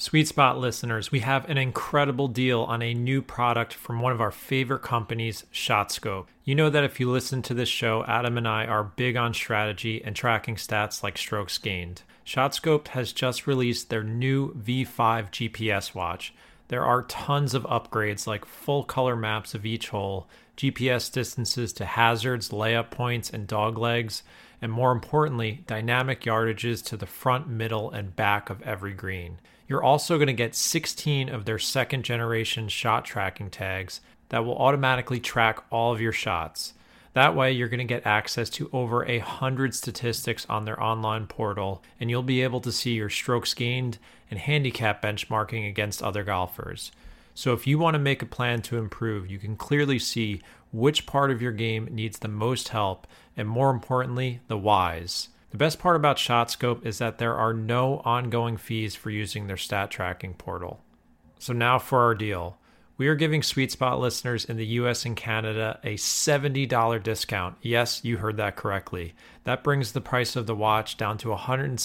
Sweet Spot listeners, we have an incredible deal on a new product from one of our favorite companies, ShotScope. You know that if you listen to this show, Adam and I are big on strategy and tracking stats like strokes gained. ShotScope has just released their new V5 GPS watch. There are tons of upgrades like full color maps of each hole, GPS distances to hazards, layup points, and dog legs, and more importantly, dynamic yardages to the front, middle, and back of every green. You're also going to get 16 of their second generation shot tracking tags that will automatically track all of your shots. That way, you're going to get access to over 100 statistics on their online portal, and you'll be able to see your strokes gained and handicap benchmarking against other golfers. So if you want to make a plan to improve, you can clearly see which part of your game needs the most help, and more importantly, the whys. The best part about ShotScope is that there are no ongoing fees for using their stat tracking portal. So now for our deal. We are giving Sweet Spot listeners in the US and Canada a $70 discount. Yes, you heard that correctly. That brings the price of the watch down to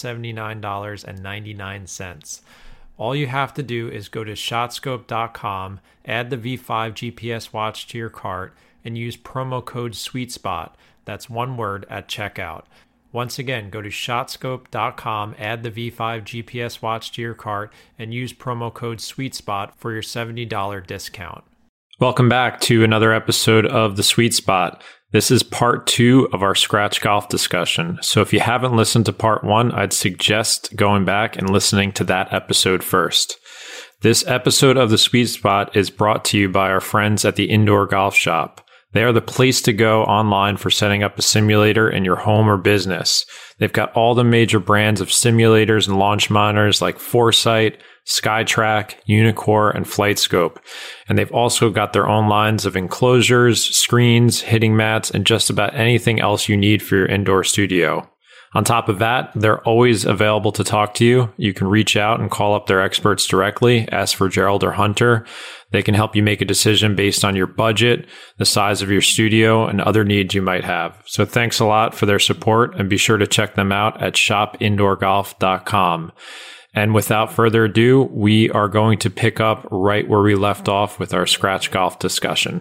$179.99. All you have to do is go to shotscope.com, add the V5 GPS watch to your cart, and use promo code SweetSpot. That's one word at checkout. Once again, go to shotscope.com, add the V5 GPS watch to your cart, and use promo code SweetSpot for your $70 discount. Welcome back to another episode of The Sweet Spot. This is part 2 of our scratch golf discussion. So if you haven't listened to part 1, I'd suggest going back and listening to that episode first. This episode of The Sweet Spot is brought to you by our friends at the Indoor Golf Shop. They are the place to go online for setting up a simulator in your home or business. They've got all the major brands of simulators and launch monitors like Foresight, SkyTrack, Unicore, and FlightScope. And they've also got their own lines of enclosures, screens, hitting mats, and just about anything else you need for your indoor studio. On top of that, they're always available to talk to you. You can reach out and call up their experts directly, ask for Gerald or Hunter. They can help you make a decision based on your budget, the size of your studio, and other needs you might have. So thanks a lot for their support, and be sure to check them out at shopindoorgolf.com. And without further ado, we are going to pick up right where we left off with our scratch golf discussion.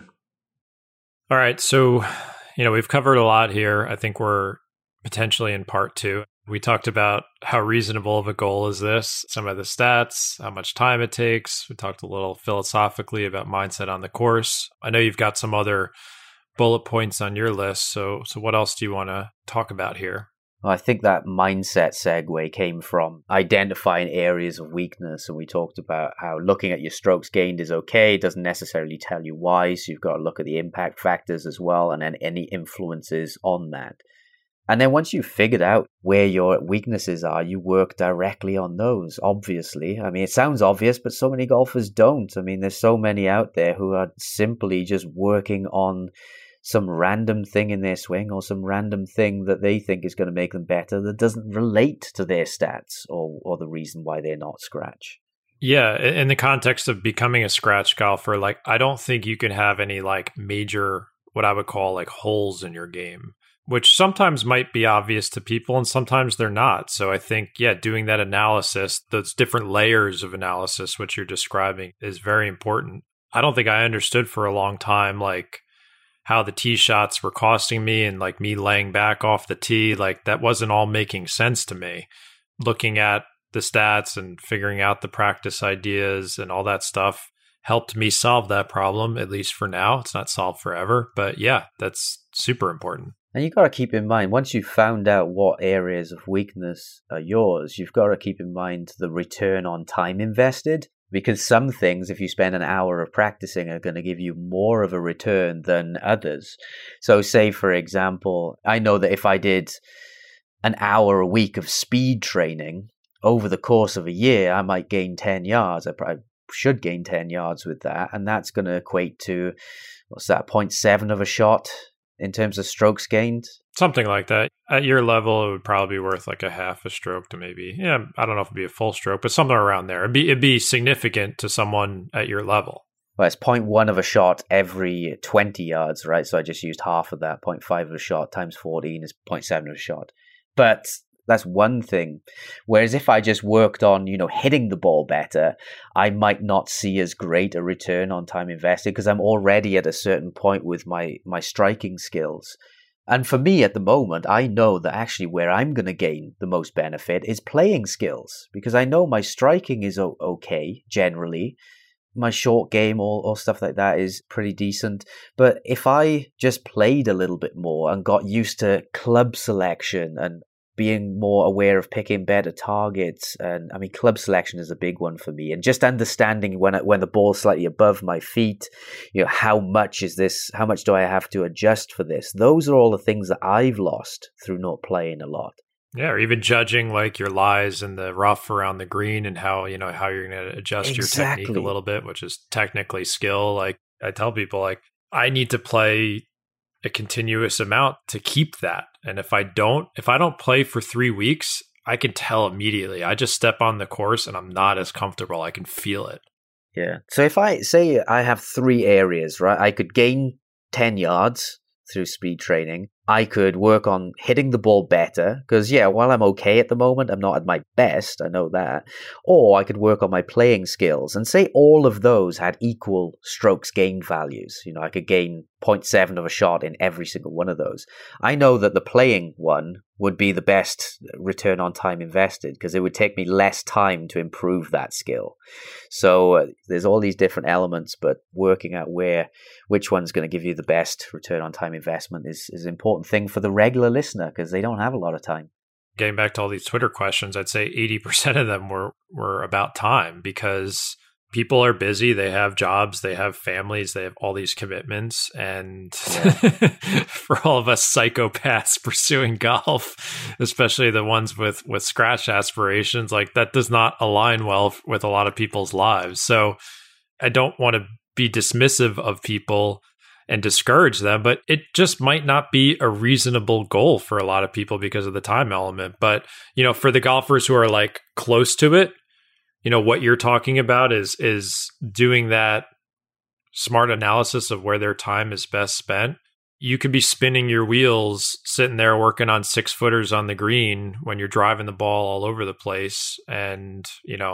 All right, so, we've covered a lot here. I think we're potentially in part 2. We talked about how reasonable of a goal is this, some of the stats, how much time it takes. We talked a little philosophically about mindset on the course. I know you've got some other bullet points on your list. So what else do you want to talk about here? Well, I think that mindset segue came from identifying areas of weakness. And we talked about how looking at your strokes gained is okay. It doesn't necessarily tell you why. So you've got to look at the impact factors as well, and then any influences on that. And then once you've figured out where your weaknesses are, you work directly on those, obviously. I mean, it sounds obvious, but so many golfers don't. I mean, there's so many out there who are simply just working on some random thing in their swing or some random thing that they think is going to make them better that doesn't relate to their stats or the reason why they're not scratch. Yeah, in the context of becoming a scratch golfer, I don't think you can have any major, what I would call holes in your game, which sometimes might be obvious to people and sometimes they're not. So I think, doing that analysis, those different layers of analysis, which you're describing, is very important. I don't think I understood for a long time, how the tee shots were costing me and me laying back off the tee. That wasn't all making sense to me. Looking at the stats and figuring out the practice ideas and all that stuff helped me solve that problem, at least for now. It's not solved forever, but that's super important. And you've got to keep in mind, once you've found out what areas of weakness are yours, you've got to keep in mind the return on time invested. Because some things, if you spend an hour of practicing, are going to give you more of a return than others. So say, for example, I know that if I did an hour a week of speed training over the course of a year, I might gain 10 yards. I probably should gain 10 yards with that. And that's going to equate to, 0.7 of a shot in terms of strokes gained? Something like that. At your level, it would probably be worth a half a stroke to maybe, I don't know if it'd be a full stroke, but somewhere around there. It'd be significant to someone at your level. Well, it's 0.1 of a shot every 20 yards, right? So I just used half of that. 0.5 of a shot times 14 is 0.7 of a shot. But That's one thing. Whereas if I just worked on, hitting the ball better, I might not see as great a return on time invested because I'm already at a certain point with my striking skills. And for me at the moment, I know that actually where I'm going to gain the most benefit is playing skills, because I know my striking is okay generally. My short game or stuff like that is pretty decent. But if I just played a little bit more and got used to club selection and being more aware of picking better targets, and I mean, club selection is a big one for me, and just understanding when the ball's slightly above my feet, how much do I have to adjust for this? Those are all the things that I've lost through not playing a lot. Yeah, or even judging like your lies in the rough around the green and how you're going to adjust your technique a little bit, which is technically skill. Like I tell people, like I need to play a continuous amount to keep that. And if I don't play for 3 weeks, I can tell immediately. I just step on the course and I'm not as comfortable. I can feel it. Yeah. So if I say I have 3 areas, right, I could gain 10 yards through speed training. I could work on hitting the ball better because, while I'm okay at the moment, I'm not at my best. I know that. Or I could work on my playing skills and say all of those had equal strokes gained values. I could gain 0.7 of a shot in every single one of those. I know that the playing one would be the best return on time invested because it would take me less time to improve that skill. So there's all these different elements, but working out which one's going to give you the best return on time investment is an important thing for the regular listener because they don't have a lot of time. Getting back to all these Twitter questions, I'd say 80% of them were about time because people are busy. They have jobs, they have families, they have all these commitments. And for all of us psychopaths pursuing golf, especially the ones with scratch aspirations, like that does not align well with a lot of people's lives. So I don't want to be dismissive of people and discourage them, but it just might not be a reasonable goal for a lot of people because of the time element. But, for the golfers who are like close to it, what you're talking about is doing that smart analysis of where their time is best spent. You could be spinning your wheels, sitting there working on 6-footers on the green when you're driving the ball all over the place. And,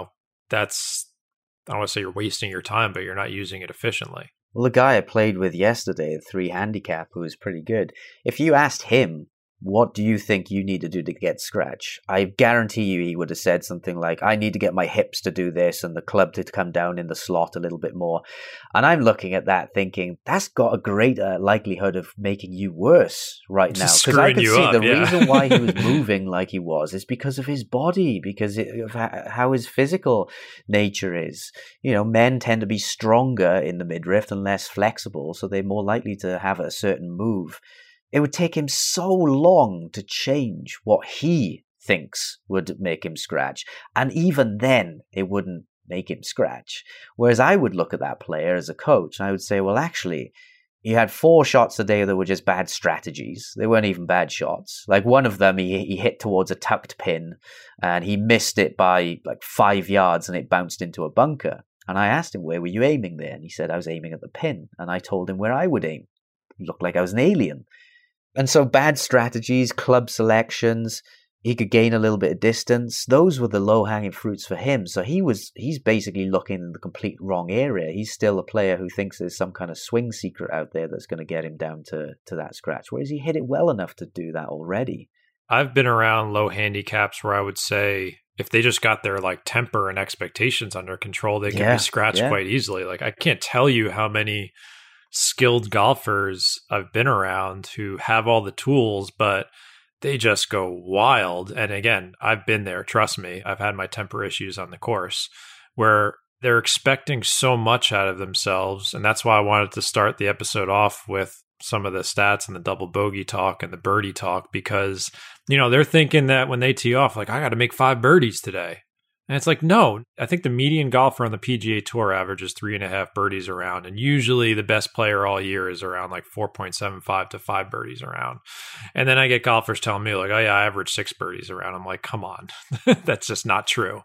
that's, I don't want to say you're wasting your time, but you're not using it efficiently. Well, the guy I played with yesterday, 3 handicap, who was pretty good, if you asked him, what do you think you need to do to get scratch? I guarantee you he would have said something like, I need to get my hips to do this and the club to come down in the slot a little bit more. And I'm looking at that thinking, that's got a greater likelihood of making you worse right now. Because I could see the reason why he was moving like he was is because of his body, because of how his physical nature is. Men tend to be stronger in the midriff and less flexible, so they're more likely to have a certain move. It would take him so long to change what he thinks would make him scratch. And even then, it wouldn't make him scratch. Whereas I would look at that player as a coach and I would say, well, actually, he had 4 shots a day that were just bad strategies. They weren't even bad shots. Like one of them, he hit towards a tucked pin and he missed it by like 5 yards and it bounced into a bunker. And I asked him, where were you aiming there? And he said, I was aiming at the pin. And I told him where I would aim. It looked like I was an alien. And so bad strategies, club selections, he could gain a little bit of distance. Those were the low-hanging fruits for him. So he's basically looking in the complete wrong area. He's still a player who thinks there's some kind of swing secret out there that's going to get him down to that scratch, whereas he hit it well enough to do that already. I've been around low handicaps where I would say if they just got their like temper and expectations under control, they can be scratched quite easily. Like I can't tell you how many skilled golfers I've been around who have all the tools, but they just go wild. And again, I've been there. Trust me. I've had my temper issues on the course where they're expecting so much out of themselves. And that's why I wanted to start the episode off with some of the stats and the double bogey talk and the birdie talk, because, they're thinking that when they tee off, like, I got to make 5 birdies today. And it's like, no, I think the median golfer on the PGA Tour averages 3.5 birdies around. And usually the best player all year is around like 4.75 to 5 birdies around. And then I get golfers telling me like, oh yeah, I average 6 birdies around. I'm like, come on, that's just not true.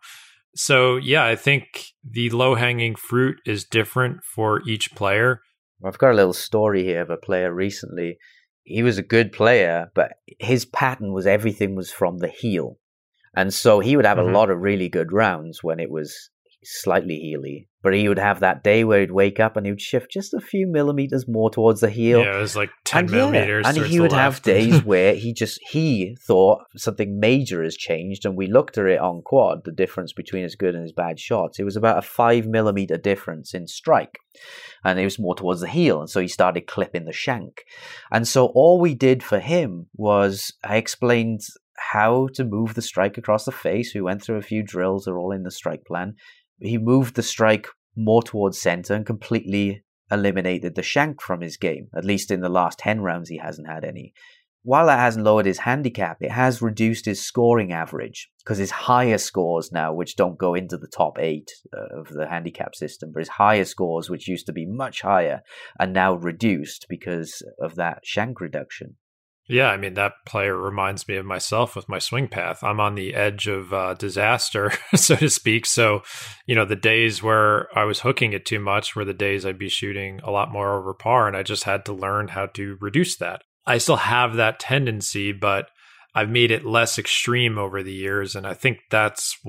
So yeah, I think the low hanging fruit is different for each player. I've got a little story here of a player recently. he was a good player, but his pattern was everything was from the heel. And so he would have a lot of really good rounds when it was slightly heely, but he would have that day where he'd wake up and he would shift just a few millimeters more towards the heel. Yeah, it was like 10 millimeters. And he would have days where he thought something major has changed, and we looked at it on quad, the difference between his good and his bad shots. It was about a 5 millimeter difference in strike, and it was more towards the heel, and so he started clipping the shank. And so all we did for him was I explained how to move the strike across the face. We went through a few drills, they're all in the strike plan. He moved the strike more towards center and completely eliminated the shank from his game. At least in the last 10 rounds, he hasn't had any. While that hasn't lowered his handicap, it has reduced his scoring average, because his higher scores now, which don't go into the top 8 of the handicap system, but his higher scores, which used to be much higher, are now reduced because of that shank reduction. Yeah, I mean, that player reminds me of myself with my swing path. I'm on the edge of disaster, so to speak. So, the days where I was hooking it too much were the days I'd be shooting a lot more over par, and I just had to learn how to reduce that. I still have that tendency, but I've made it less extreme over the years, and I think that's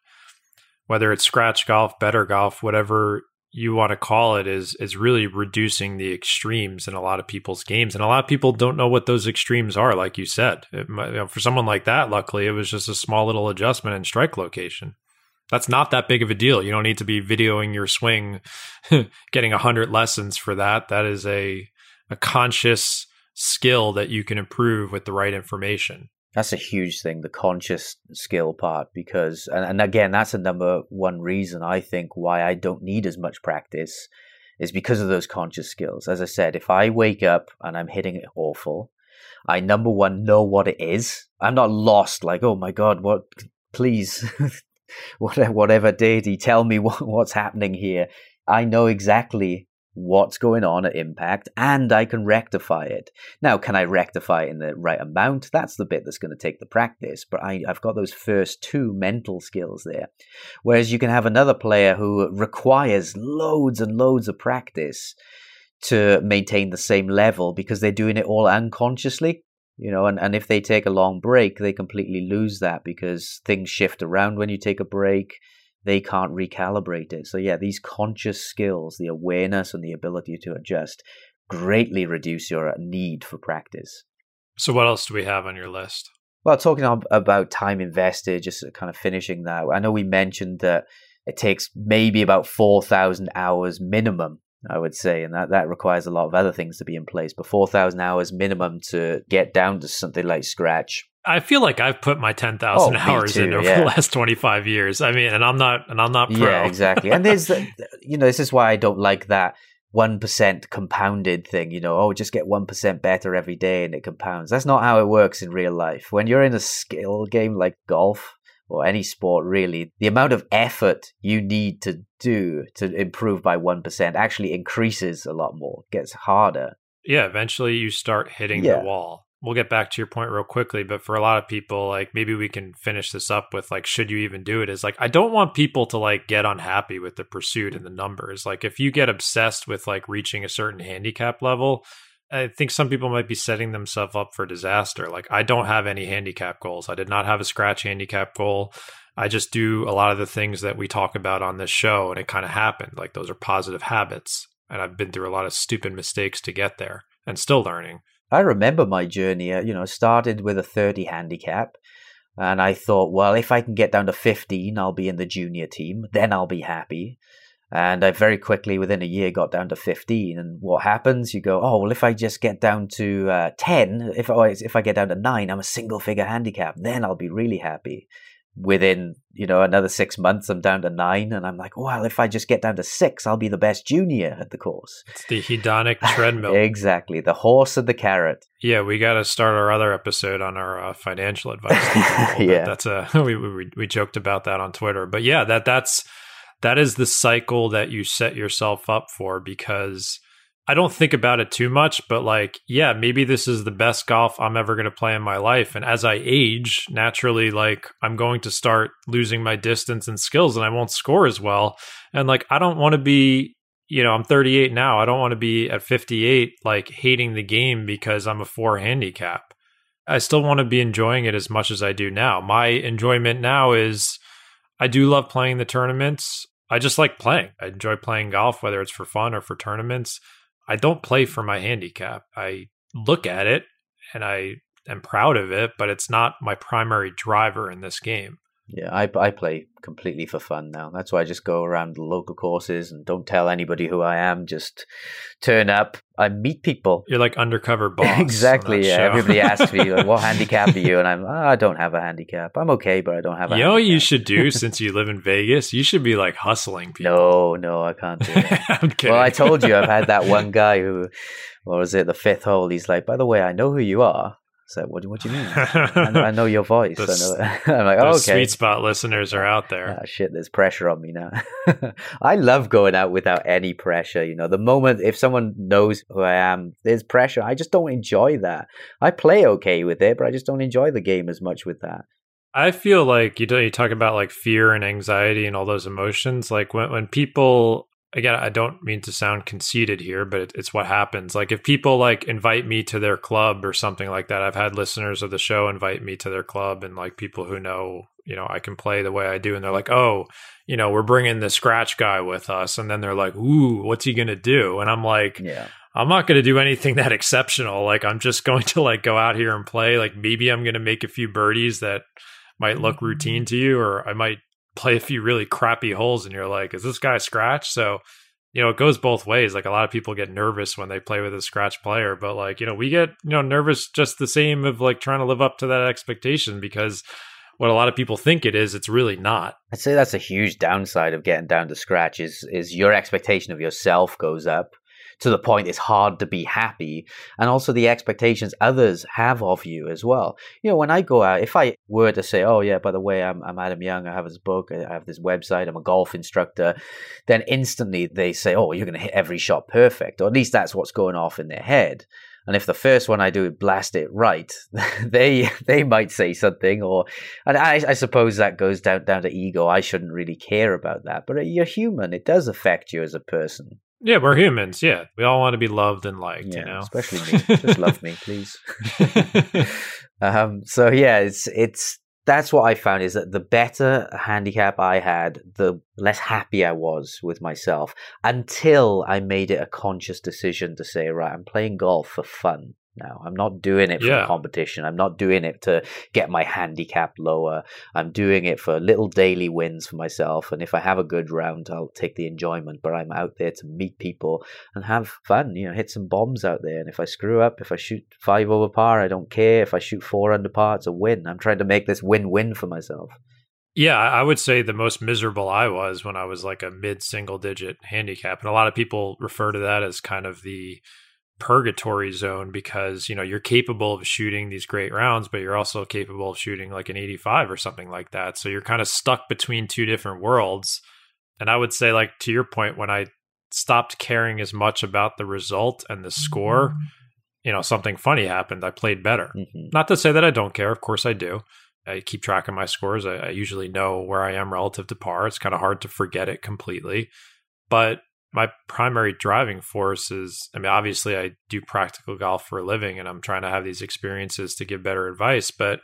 whether it's scratch golf, better golf, whatever you want to call it, is really reducing the extremes in a lot of people's games. And a lot of people don't know what those extremes are, like you said. For someone like that, luckily, it was just a small little adjustment in strike location. That's not that big of a deal. You don't need to be videoing your swing, getting 100 lessons for that. That is a conscious skill that you can improve with the right information. That's a huge thing, the conscious skill part, because, and again, that's the number one reason I think why I don't need as much practice, is because of those conscious skills. As I said, if I wake up and I'm hitting it awful, I, number one, know what it is. I'm not lost, like, oh my God, please, whatever deity, tell me what's happening here. I know exactly what's going on at impact, and I can rectify it. Now, can I rectify it in the right amount? That's the bit that's going to take the practice, but I've got those first two mental skills there. Whereas you can have another player who requires loads and loads of practice to maintain the same level because they're doing it all unconsciously. And if they take a long break, they completely lose that because things shift around when you take a break. They can't recalibrate it. So yeah, these conscious skills, the awareness and the ability to adjust, greatly reduce your need for practice. So what else do we have on your list? Well, talking about time invested, just kind of finishing that, I know we mentioned that it takes maybe about 4,000 hours minimum, I would say, and that requires a lot of other things to be in place, but 4,000 hours minimum to get down to something like scratch. I feel like I've put my 10,000 hours in over the last 25 years. I mean, and I'm not pro. Yeah, exactly. And there's, this is why I don't like that 1% compounded thing, just get 1% better every day and it compounds. That's not how it works in real life. When you're in a skill game like golf or any sport, really, the amount of effort you need to do to improve by 1% actually increases a lot more, gets harder. Yeah, eventually you start hitting the wall. We'll get back to your point real quickly, but for a lot of people, like, maybe we can finish this up with, like, should you even do it? Is like, I don't want people to, like, get unhappy with the pursuit and the numbers. Like, if you get obsessed with, like, reaching a certain handicap level, I think some people might be setting themselves up for disaster. Like, I don't have any handicap goals. I did not have a scratch handicap goal. I just do a lot of the things that we talk about on this show, and it kind of happened. Like, those are positive habits, and I've been through a lot of stupid mistakes to get there and still learning. I remember my journey, started with a 30 handicap, and I thought, well, if I can get down to 15, I'll be in the junior team, then I'll be happy. And I very quickly, within a year, got down to 15. And what happens? You go, oh, well, if I just get down to 10, if I get down to 9, I'm a single figure handicap, then I'll be really happy. Within, another 6 months, I'm down to 9, and I'm like, well, if I just get down to 6, I'll be the best junior at the course. It's the hedonic treadmill. Exactly. The horse and the carrot. Yeah, we got to start our other episode on our financial advice. Yeah. That's we joked about that on Twitter. But yeah, that is the cycle that you set yourself up for, because I don't think about it too much, but like, yeah, maybe this is the best golf I'm ever going to play in my life. And as I age, naturally, like, I'm going to start losing my distance and skills and I won't score as well. And like, I don't want to be, I'm 38 now. I don't want to be at 58 like hating the game because I'm a 4 handicap. I still want to be enjoying it as much as I do now. My enjoyment now is I do love playing the tournaments. I just like playing. I enjoy playing golf, whether it's for fun or for tournaments. I don't play for my handicap. I look at it and I am proud of it, but it's not my primary driver in this game. Yeah, I play completely for fun now. That's why I just go around the local courses and don't tell anybody who I am. Just turn up. I meet people. You're like undercover boss. Exactly, yeah. Show. Everybody asks me, like, what handicap are you? And I don't have a handicap. I'm okay, but I don't have a handicap. What you should do since you live in Vegas? You should be like hustling people. No, I can't do it. I'm kidding. Well, I told you, I've had that one guy who, what was it, the 5th hole? He's like, by the way, I know who you are. So what do you mean? I know your voice. I'm like, oh, okay. Sweet Spot listeners are out there. Ah, shit, there's pressure on me now. I love going out without any pressure. The moment if someone knows who I am, there's pressure. I just don't enjoy that. I play okay with it, but I just don't enjoy the game as much with that. I feel like you talk about like fear and anxiety and all those emotions. Like when people, again, I don't mean to sound conceited here, but it's what happens. Like if people like invite me to their club or something like that, I've had listeners of the show invite me to their club, and like people who know, I can play the way I do. And they're like, oh, we're bringing the scratch guy with us. And then they're like, ooh, what's he going to do? And I'm like, yeah. I'm not going to do anything that exceptional. Like I'm just going to like go out here and play. Like maybe I'm going to make a few birdies that might look routine to you, or I might play a few really crappy holes and you're like, is this guy scratch? So, it goes both ways. Like a lot of people get nervous when they play with a scratch player, but like, we get, nervous just the same of like trying to live up to that expectation, because what a lot of people think it is, it's really not. I'd say that's a huge downside of getting down to scratch is your expectation of yourself goes up to the point it's hard to be happy, and also the expectations others have of you as well. When I go out, if I were to say, oh yeah, by the way, I'm Adam Young, I have this book, I have this website, I'm a golf instructor, then instantly they say, oh, you're going to hit every shot perfect, or at least that's what's going off in their head. And if the first one I do blast it right, they might say something, and I suppose that goes down to ego. I shouldn't really care about that, but you're human. It does affect you as a person. Yeah, we're humans. Yeah, we all want to be loved and liked. Especially me. Just love me, please. So yeah, it's that's what I found, is that the better handicap I had, the less happy I was with myself, until I made it a conscious decision to say, right, I'm playing golf for fun now. I'm not doing it for competition. I'm not doing it to get my handicap lower. I'm doing it for little daily wins for myself. And if I have a good round, I'll take the enjoyment. But I'm out there to meet people and have fun, hit some bombs out there. And if I screw up, if I shoot 5 over par, I don't care. If I shoot 4 under par, it's a win. I'm trying to make this win-win for myself. Yeah, I would say the most miserable I was when I was like a mid-single digit handicap. And a lot of people refer to that as kind of the purgatory zone, because you're capable of shooting these great rounds, but you're also capable of shooting like an 85 or something like that. So you're kind of stuck between two different worlds. And I would say, like, to your point, when I stopped caring as much about the result and the score, something funny happened. I played better. Not to say that I don't care. Of course I do. I keep track of my scores. I usually know where I am relative to par. It's kind of hard to forget it completely. But my primary driving force is, obviously I do practical golf for a living, and I'm trying to have these experiences to give better advice, but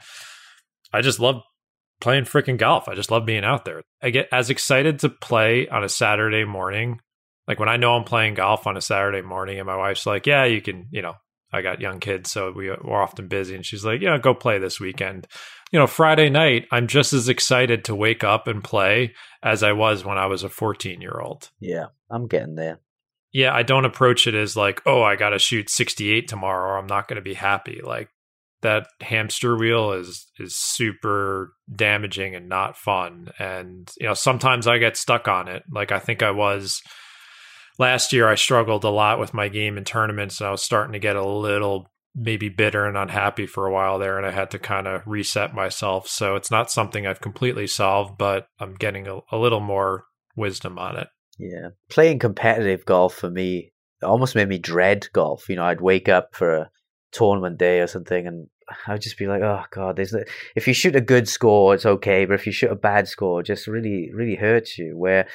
I just love playing freaking golf. I just love being out there. I get as excited to play on a Saturday morning. Like when I know I'm playing golf on a Saturday morning and my wife's like, yeah, you can, I got young kids, so we're often busy. And she's like, go play this weekend. Friday night, I'm just as excited to wake up and play as I was when I was a 14-year-old. Yeah, I'm getting there. Yeah, I don't approach it as like, oh, I got to shoot 68 tomorrow or I'm not going to be happy. Like that hamster wheel is super damaging and not fun. And, sometimes I get stuck on it. Like I think I was last year, I struggled a lot with my game in tournaments, and I was starting to get a little maybe bitter and unhappy for a while there, and I had to kind of reset myself. So it's not something I've completely solved, but I'm getting a little more wisdom on it. Yeah. Playing competitive golf for me almost made me dread golf. I'd wake up for a tournament day or something, and I'd just be like, oh God, if you shoot a good score, it's okay. But if you shoot a bad score, it just really, really hurts you. Where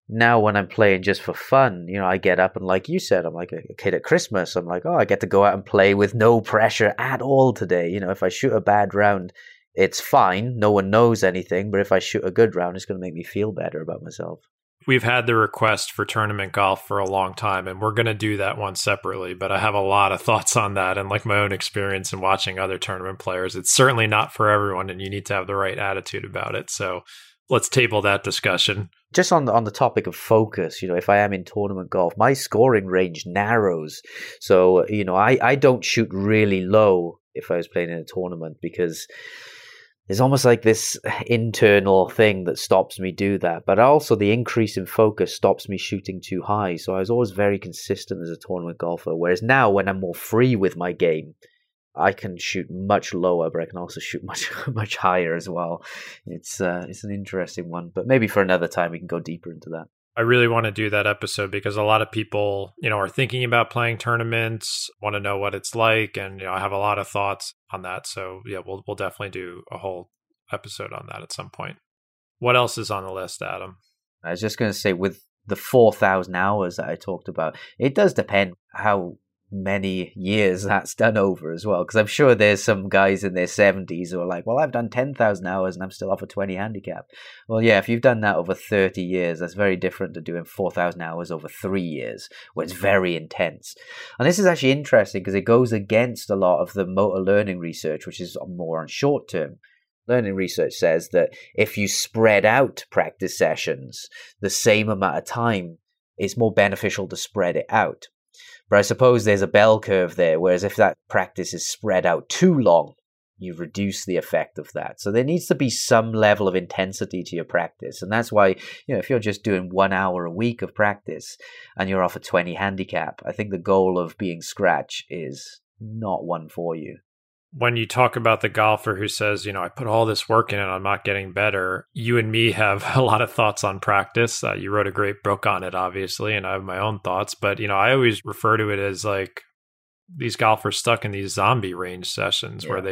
Now when I'm playing just for fun, I get up and like you said, I'm like a kid at Christmas. I'm like, oh, I get to go out and play with no pressure at all today. If I shoot a bad round, it's fine. No one knows anything. But if I shoot a good round, it's going to make me feel better about myself. We've had the request for tournament golf for a long time, and we're going to do that one separately. But I have a lot of thoughts on that and like my own experience in watching other tournament players. It's certainly not for everyone, and you need to have the right attitude about it. So let's table that discussion. Just on the topic of focus, if I am in tournament golf, my scoring range narrows. So, I don't shoot really low if I was playing in a tournament because there's almost like this internal thing that stops me do that. But also the increase in focus stops me shooting too high. So I was always very consistent as a tournament golfer. Whereas now when I'm more free with my game, I can shoot much lower, but I can also shoot much higher as well. It's an interesting one, but maybe for another time we can go deeper into that. I really want to do that episode because a lot of people, are thinking about playing tournaments, want to know what it's like, and I have a lot of thoughts on that. So yeah, we'll definitely do a whole episode on that at some point. What else is on the list, Adam? I was just going to say with the 4,000 hours that I talked about, it does depend how many years that's done over as well, because I'm sure there's some guys in their 70s who are like, well, I've done 10,000 hours and I'm still off a 20 handicap. Well, yeah, if you've done that over 30 years, that's very different to doing 4,000 hours over 3 years, where it's very intense. And this is actually interesting because it goes against a lot of the motor learning research, which is more on short term. Learning research says that if you spread out practice sessions the same amount of time, it's more beneficial to spread it out. But I suppose there's a bell curve there, whereas if that practice is spread out too long, you reduce the effect of that. So there needs to be some level of intensity to your practice. And that's why, if you're just doing 1 hour a week of practice and you're off a 20 handicap, I think the goal of being scratch is not one for you. When you talk about the golfer who says, I put all this work in and I'm not getting better, you and me have a lot of thoughts on practice. You wrote a great book on it, obviously, and I have my own thoughts. But, I always refer to it as like these golfers stuck in these zombie range sessions where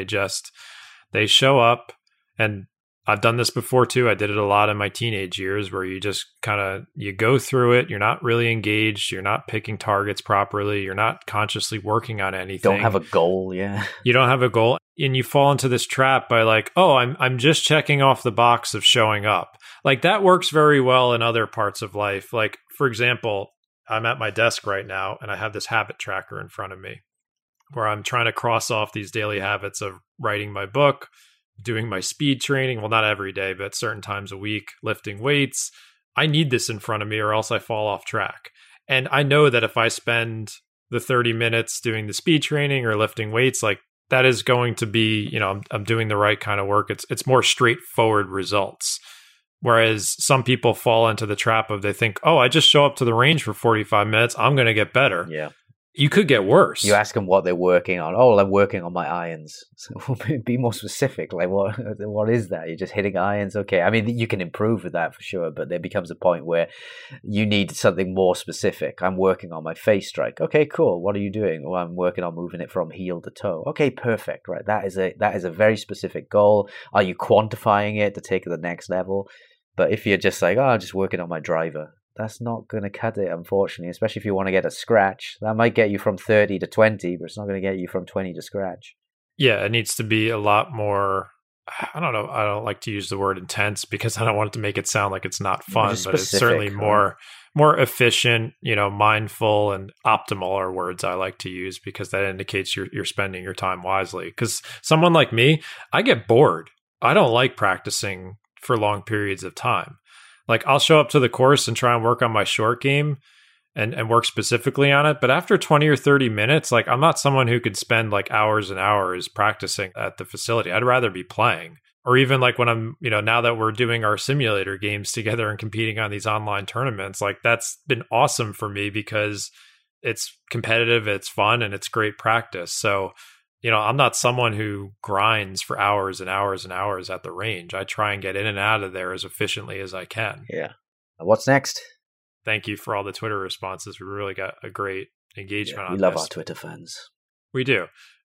they show up, and I've done this before too. I did it a lot in my teenage years where you just you go through it. You're not really engaged. You're not picking targets properly. You're not consciously working on anything. Don't have a goal. Yeah. You don't have a goal. And you fall into this trap by like, oh, I'm just checking off the box of showing up. Like that works very well in other parts of life. Like, for example, I'm at my desk right now and I have this habit tracker in front of me where I'm trying to cross off these daily habits of writing my book, doing my speed training. Well, not every day, but certain times a week, lifting weights. I need this in front of me or else I fall off track. And I know that if I spend the 30 minutes doing the speed training or lifting weights, like that is going to be, I'm doing the right kind of work. It's more straightforward results. Whereas some people fall into the trap of they think, oh, I just show up to the range for 45 minutes. I'm going to get better. Yeah. You could get worse. You ask them what they're working on. Oh, well, I'm working on my irons. So be more specific. Like, what is that? You're just hitting irons? Okay. I mean, you can improve with that for sure, but there becomes a point where you need something more specific. I'm working on my face strike. Okay, cool. What are you doing? Well, I'm working on moving it from heel to toe. Okay, perfect. Right. That is a very specific goal. Are you quantifying it to take it to the next level? But if you're just like, oh, I'm just working on my driver, that's not going to cut it, unfortunately, especially if you want to get a scratch. That might get you from 30 to 20, but it's not going to get you from 20 to scratch. Yeah, it needs to be a lot more, I don't know, I don't like to use the word intense because I don't want it to make it sound like it's not fun, but it's certainly more efficient, mindful and optimal are words I like to use because that indicates you're spending your time wisely. Because someone like me, I get bored. I don't like practicing for long periods of time. Like I'll show up to the course and try and work on my short game and work specifically on it. But after 20 or 30 minutes, like I'm not someone who could spend like hours and hours practicing at the facility. I'd rather be playing. Or even like when I'm, now that we're doing our simulator games together and competing on these online tournaments, like that's been awesome for me because it's competitive, it's fun, and it's great practice. So, I'm not someone who grinds for hours and hours and hours at the range. I try and get in and out of there as efficiently as I can. Yeah. What's next? Thank you for all the Twitter responses. We really got a great engagement on this. We love our Twitter fans. We do.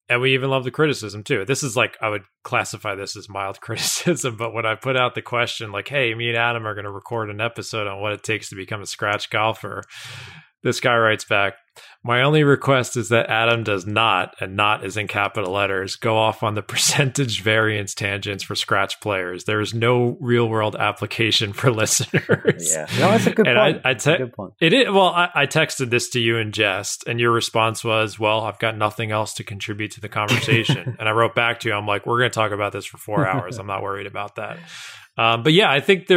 And we even love the criticism too. This is like, I would classify this as mild criticism, but when I put out the question, like, hey, me and Adam are going to record an episode on what it takes to become a scratch golfer, this guy writes back, my only request is that Adam does not, and not is in capital letters, go off on the percentage variance tangents for scratch players. There is no real world application for listeners. Yeah, no, that's a good point. Good point. It is. Well, I texted this to you in jest, and your response was, well, I've got nothing else to contribute to the conversation. And I wrote back to you, I'm like, we're going to talk about this for 4 hours. I'm not worried about that. But yeah, I think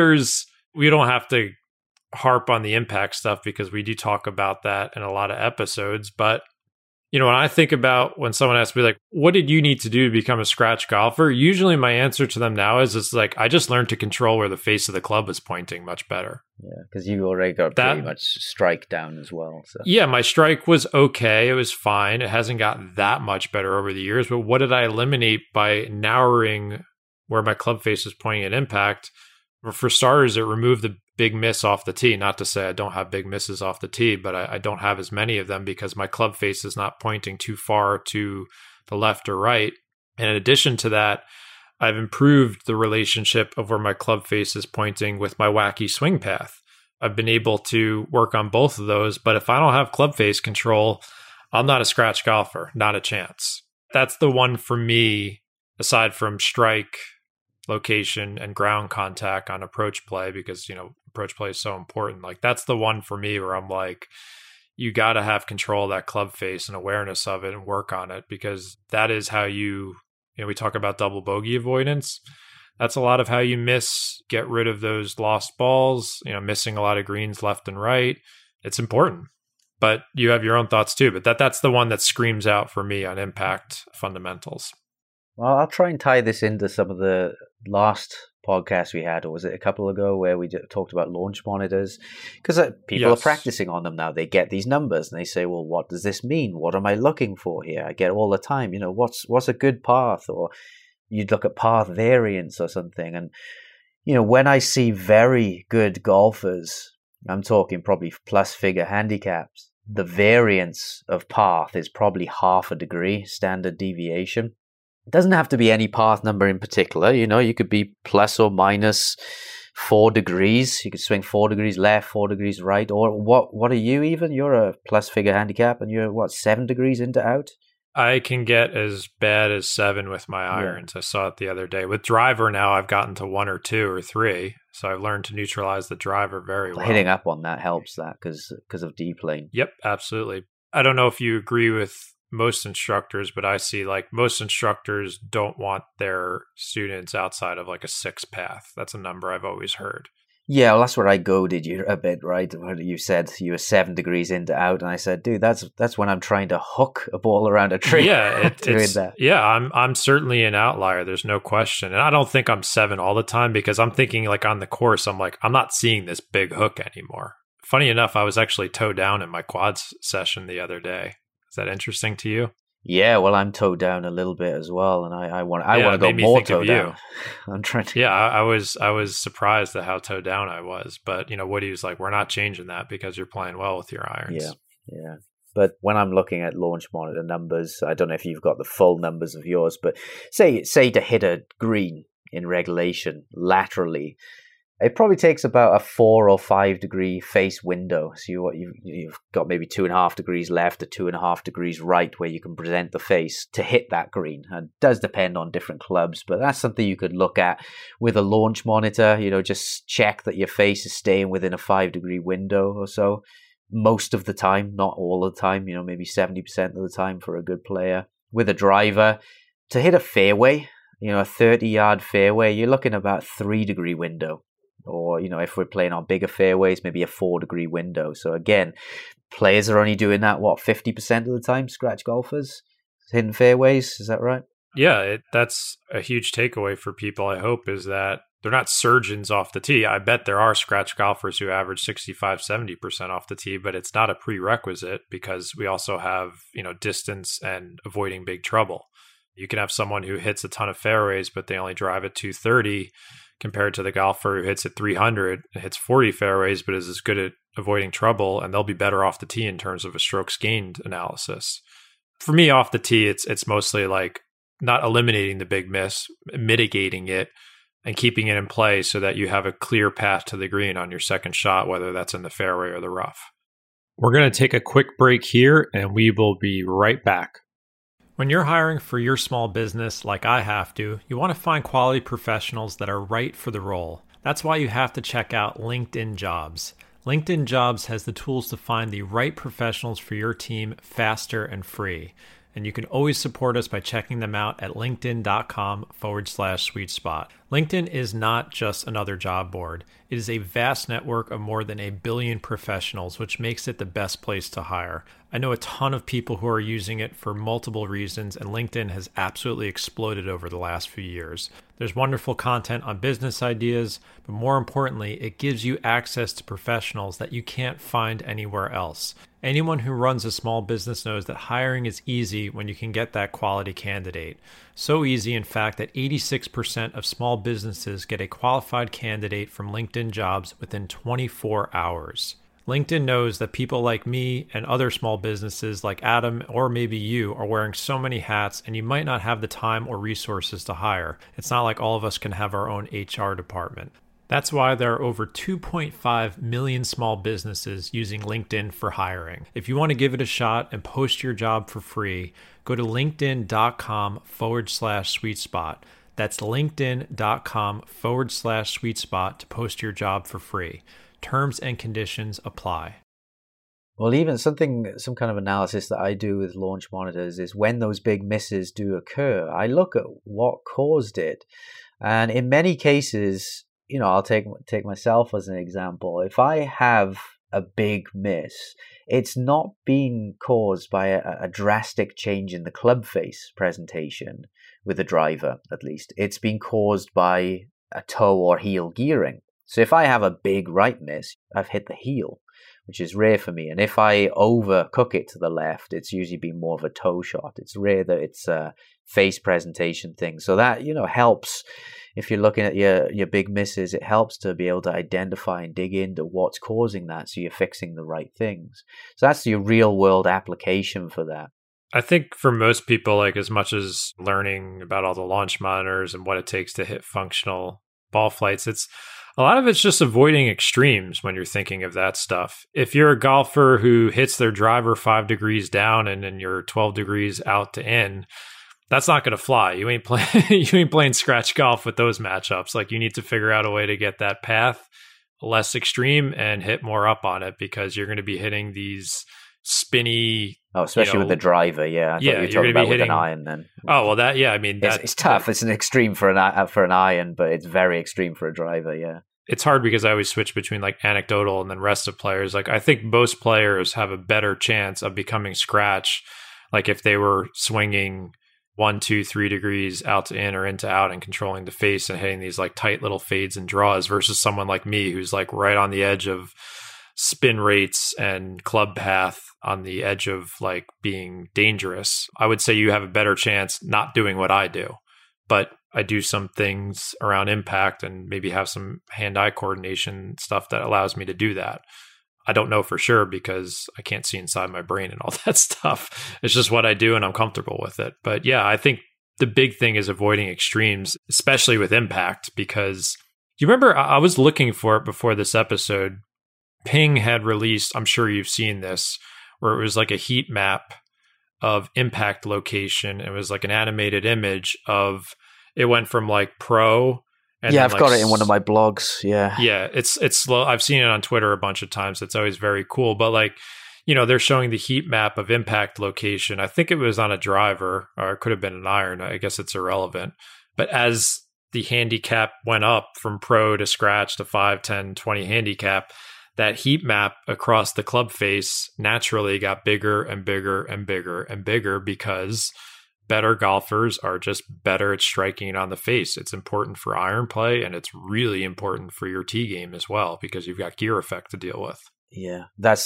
we don't have to harp on the impact stuff because we do talk about that in a lot of episodes. But, when I think about when someone asks me, like, what did you need to do to become a scratch golfer? Usually my answer to them now is, it's like, I just learned to control where the face of the club is pointing much better. Yeah, because you already got pretty much strike down as well. So. Yeah, my strike was okay. It was fine. It hasn't got that much better over the years. But what did I eliminate by narrowing where my club face is pointing at impact? Well, for starters, it removed the big miss off the tee. Not to say I don't have big misses off the tee, but I don't have as many of them because my club face is not pointing too far to the left or right. And in addition to that, I've improved the relationship of where my club face is pointing with my wacky swing path. I've been able to work on both of those, but if I don't have club face control, I'm not a scratch golfer, not a chance. That's the one for me, aside from strike, location, and ground contact on approach play, because, approach play is so important. Like, that's the one for me where I'm like, you got to have control of that club face and awareness of it and work on it, because that is how we talk about double bogey avoidance. That's a lot of how you get rid of those lost balls, missing a lot of greens left and right. It's important, but you have your own thoughts too. But that's the one that screams out for me on impact fundamentals. Well, I'll try and tie this into some of the last podcast we had, or was it a couple ago, where we talked about launch monitors? Because people are practicing on them now. They get these numbers and they say, well, what does this mean? What am I looking for here? I get all the time, what's a good path? Or you'd look at path variance or something. And, when I see very good golfers, I'm talking probably plus figure handicaps, the variance of path is probably half a degree standard deviation. It doesn't have to be any path number in particular. You could be plus or minus 4 degrees. You could swing 4 degrees left, 4 degrees right. Or what are you even? You're a plus figure handicap and you're 7 degrees into out? I can get as bad as 7 with my irons. Yeah. I saw it the other day. With driver now, I've gotten to 1 or 2 or 3. So I've learned to neutralize the driver very well. Hitting up on that helps that because of D-plane. Yep, absolutely. I don't know if you agree with most instructors, but I see like most instructors don't want their students outside of like a 6 path. That's a number I've always heard. Yeah, well, that's where I goaded you a bit, right? Where you said you were 7 degrees into out, and I said, dude, that's when I'm trying to hook a ball around a tree. Yeah, I'm certainly an outlier. There's no question, and I don't think I'm 7 all the time, because I'm thinking like on the course, I'm like, I'm not seeing this big hook anymore. Funny enough, I was actually toe down in my quads session the other day. Is that interesting to you? Yeah, well, I'm toe down a little bit as well, and I want to go more toe down. I'm trying to. Yeah, I was surprised at how toe down I was, but Woody was like, "We're not changing that because you're playing well with your irons." Yeah. But when I'm looking at launch monitor numbers, I don't know if you've got the full numbers of yours, but say to hit a green in regulation laterally, it probably takes about a 4 or 5 degree face window. So you've got maybe 2.5 degrees left or 2.5 degrees right where you can present the face to hit that green. And it does depend on different clubs, but that's something you could look at with a launch monitor. Just check that your face is staying within a 5 degree window or so. Most of the time, not all the time, maybe 70% of the time for a good player. With a driver, to hit a fairway, a 30-yard fairway, you're looking about 3 degree window. Or, if we're playing on bigger fairways, maybe a 4 degree window. So again, players are only doing that, 50% of the time, scratch golfers, hitting fairways. Is that right? Yeah, that's a huge takeaway for people, I hope, is that they're not surgeons off the tee. I bet there are scratch golfers who average 65, 70% off the tee, but it's not a prerequisite, because we also have, distance and avoiding big trouble. You can have someone who hits a ton of fairways, but they only drive at 230, compared to the golfer who hits at 300 and hits 40 fairways, but is as good at avoiding trouble, and they'll be better off the tee in terms of a strokes gained analysis. For me, off the tee, it's mostly like not eliminating the big miss, mitigating it, and keeping it in play so that you have a clear path to the green on your second shot, whether that's in the fairway or the rough. We're going to take a quick break here, and we will be right back. When you're hiring for your small business like I have to, you want to find quality professionals that are right for the role. That's why you have to check out LinkedIn Jobs. LinkedIn Jobs has the tools to find the right professionals for your team faster and free. And you can always support us by checking them out at linkedin.com/sweet spot. LinkedIn is not just another job board. It is a vast network of more than 1 billion professionals, which makes it the best place to hire. I know a ton of people who are using it for multiple reasons, and LinkedIn has absolutely exploded over the last few years. There's wonderful content on business ideas, but more importantly, it gives you access to professionals that you can't find anywhere else. Anyone who runs a small business knows that hiring is easy when you can get that quality candidate. So easy, in fact, that 86% of small businesses get a qualified candidate from LinkedIn Jobs within 24 hours. LinkedIn knows that people like me and other small businesses like Adam or maybe you are wearing so many hats, and you might not have the time or resources to hire. It's not like all of us can have our own HR department. That's why there are over 2.5 million small businesses using LinkedIn for hiring. If you want to give it a shot and post your job for free, go to linkedin.com/sweet spot. That's linkedin.com/sweet spot to post your job for free. Terms and conditions apply. Well, even some kind of analysis that I do with launch monitors is when those big misses do occur, I look at what caused it. And in many cases, I'll take myself as an example. If I have a big miss, it's not being caused by a drastic change in the club face presentation with the driver, at least. It's being caused by a toe or heel gearing. So if I have a big right miss, I've hit the heel, which is rare for me. And if I overcook it to the left, it's usually been more of a toe shot. It's rare that it's a face presentation thing. So that, helps. If you're looking at your big misses, it helps to be able to identify and dig into what's causing that, so you're fixing the right things. So that's your real world application for that. I think for most people, like as much as learning about all the launch monitors and what it takes to hit functional ball flights, a lot of it's just avoiding extremes when you're thinking of that stuff. If you're a golfer who hits their driver 5 degrees down and then you're 12 degrees out to in, that's not going to fly. You ain't playing scratch golf with those matchups. Like, you need to figure out a way to get that path less extreme and hit more up on it, because you're going to be hitting these spinny. Oh, especially with the driver, yeah. I thought you were talking about with an iron then. Oh, well, that, yeah. I mean, it's tough. It's an extreme for an iron, but it's very extreme for a driver, yeah. It's hard because I always switch between like anecdotal and then rest of players. Like, I think most players have a better chance of becoming scratch, like if they were swinging 1, 2, 3 degrees out to in or into out and controlling the face and hitting these like tight little fades and draws, versus someone like me who's like right on the edge of spin rates and club path, on the edge of like being dangerous. I would say you have a better chance not doing what I do, but I do some things around impact and maybe have some hand-eye coordination stuff that allows me to do that. I don't know for sure because I can't see inside my brain and all that stuff. It's just what I do and I'm comfortable with it. But yeah, I think the big thing is avoiding extremes, especially with impact, because you remember I was looking for it before this episode. Ping had released, I'm sure you've seen this, where it was like a heat map of impact location. It was like an animated image of, it went from like pro. And yeah, I've got it in one of my blogs. Yeah. Yeah, it's slow. I've seen it on Twitter a bunch of times. It's always very cool. But like, they're showing the heat map of impact location. I think it was on a driver, or it could have been an iron. I guess it's irrelevant. But as the handicap went up from pro to scratch to 5, 10, 20 handicap, that heat map across the club face naturally got bigger and bigger and bigger and bigger, because better golfers are just better at striking it on the face. It's important for iron play, and it's really important for your tee game as well, because you've got gear effect to deal with. Yeah, that's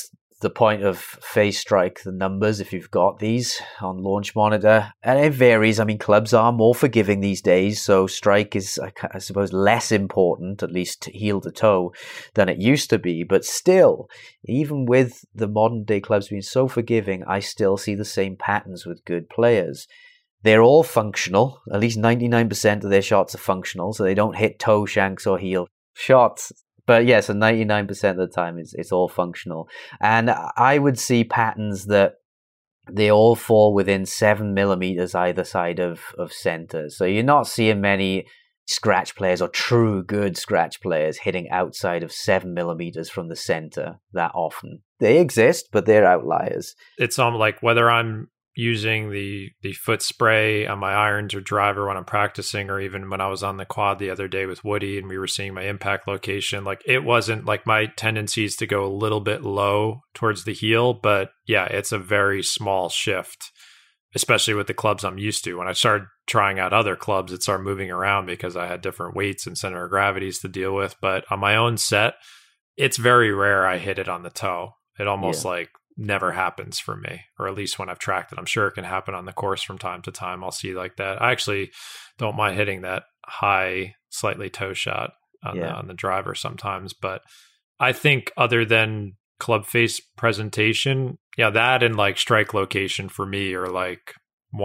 the point of Phase Strike, the numbers, if you've got these on Launch Monitor. And it varies. I mean, clubs are more forgiving these days, so strike is, I suppose, less important, at least heel to toe, than it used to be. But still, even with the modern day clubs being so forgiving, I still see the same patterns with good players. They're all functional. At least 99% of their shots are functional, so they don't hit toe, shanks, or heel shots. But yeah, so 99% of the time it's all functional. And I would see patterns that they all fall within 7 millimeters either side of center. So you're not seeing many scratch players or true good scratch players hitting outside of 7 millimeters from the center that often. They exist, but they're outliers. It's like whether I'm using the foot spray on my irons or driver when I'm practicing, or even when I was on the quad the other day with Woody and we were seeing my impact location, like it wasn't like my tendencies to go a little bit low towards the heel, but yeah, it's a very small shift, especially with the clubs I'm used to. When I started trying out other clubs, it started moving around because I had different weights and center of gravities to deal with. But on my own set, it's very rare I hit it on the toe. It almost like never happens for me, or at least when I've tracked it. I'm sure it can happen on the course from time to time. I'll see like that. I actually don't mind hitting that high, slightly toe shot on the driver sometimes. But I think other than club face presentation, that and like strike location for me are like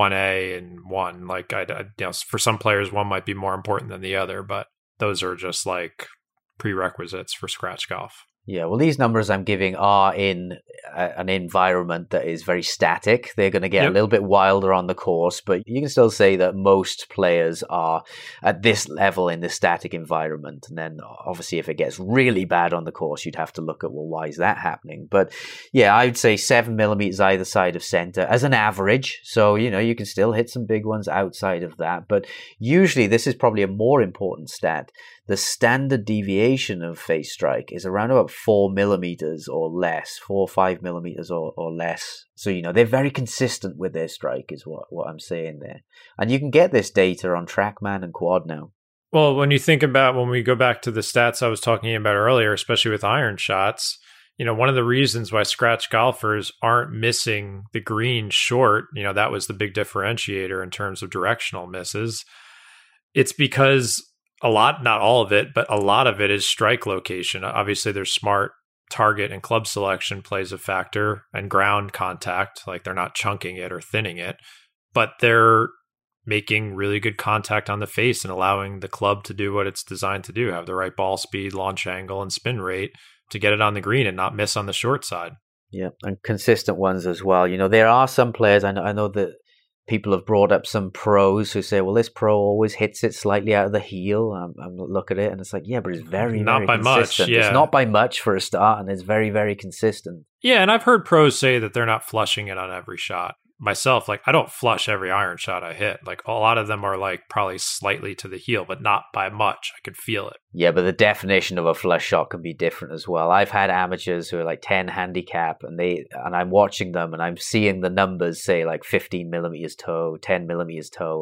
1A and 1. Like for some players, one might be more important than the other, but those are just like prerequisites for scratch golf. Yeah, well, these numbers I'm giving are in an environment that is very static. They're going to get a little bit wilder on the course, but you can still say that most players are at this level in the static environment. And then obviously if it gets really bad on the course, you'd have to look at, well, why is that happening? But yeah, I would say 7 millimeters either side of center as an average. So, you can still hit some big ones outside of that. But usually this is probably a more important stat. The standard deviation of face strike is around about 4 millimeters or less, 4 or 5 millimeters or less. So, they're very consistent with their strike is what I'm saying there. And you can get this data on TrackMan and Quad now. Well, when you think about, when we go back to the stats I was talking about earlier, especially with iron shots, one of the reasons why scratch golfers aren't missing the green short, that was the big differentiator in terms of directional misses. It's because a lot, not all of it, but a lot of it is strike location. Obviously, there's smart target and club selection plays a factor, and ground contact, like they're not chunking it or thinning it, but they're making really good contact on the face and allowing the club to do what it's designed to do, have the right ball speed, launch angle, and spin rate to get it on the green and not miss on the short side. Yeah, and consistent ones as well. There are some players, I know that people have brought up some pros who say, well, this pro always hits it slightly out of the heel. I'm look at it, and it's like, yeah, but it's very, not very by consistent. Much, yeah. It's not by much for a start, and it's very, very consistent. Yeah, and I've heard pros say that they're not flushing it on every shot. Myself, like I don't flush every iron shot I hit. Like a lot of them are like probably slightly to the heel, but not by much. I could feel it. Yeah, but the definition of a flush shot can be different as well. I've had amateurs who are like 10 handicap, and I'm watching them and I'm seeing the numbers say like 15 millimeters toe, 10 millimeters toe.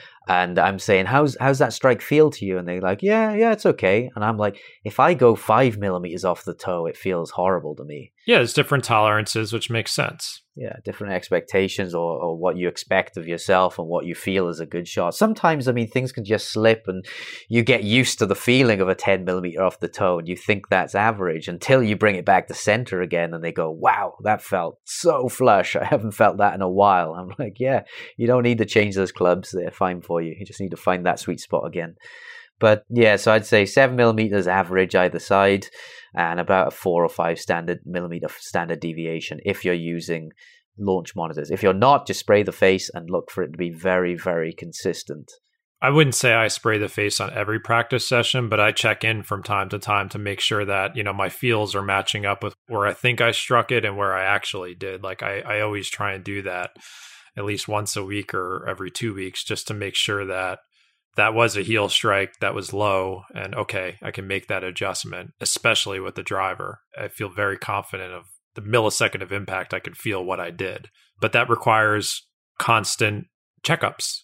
And I'm saying, how's that strike feel to you? And they're like, yeah, it's okay. And I'm like, if I go 5 millimeters off the toe, it feels horrible to me. Yeah, there's different tolerances, which makes sense. Yeah, different expectations or what you expect of yourself and what you feel is a good shot. Sometimes, things can just slip and you get used to the feeling of a 10 millimeter off the toe and you think that's average until you bring it back to center again and they go, wow, that felt so flush. I haven't felt that in a while. I'm like, yeah, you don't need to change those clubs. They're fine for you. You just need to find that sweet spot again. But yeah, so I'd say 7 millimeters average either side and about a 4 or 5 millimeter standard deviation if you're using launch monitors. If you're not, just spray the face and look for it to be very, very consistent. I wouldn't say I spray the face on every practice session, but I check in from time to time to make sure that, my feels are matching up with where I think I struck it and where I actually did. Like I always try and do that at least once a week or every 2 weeks just to make sure that was a heel strike that was low and okay, I can make that adjustment, especially with the driver. I feel very confident of the millisecond of impact. I could feel what I did, but that requires constant checkups.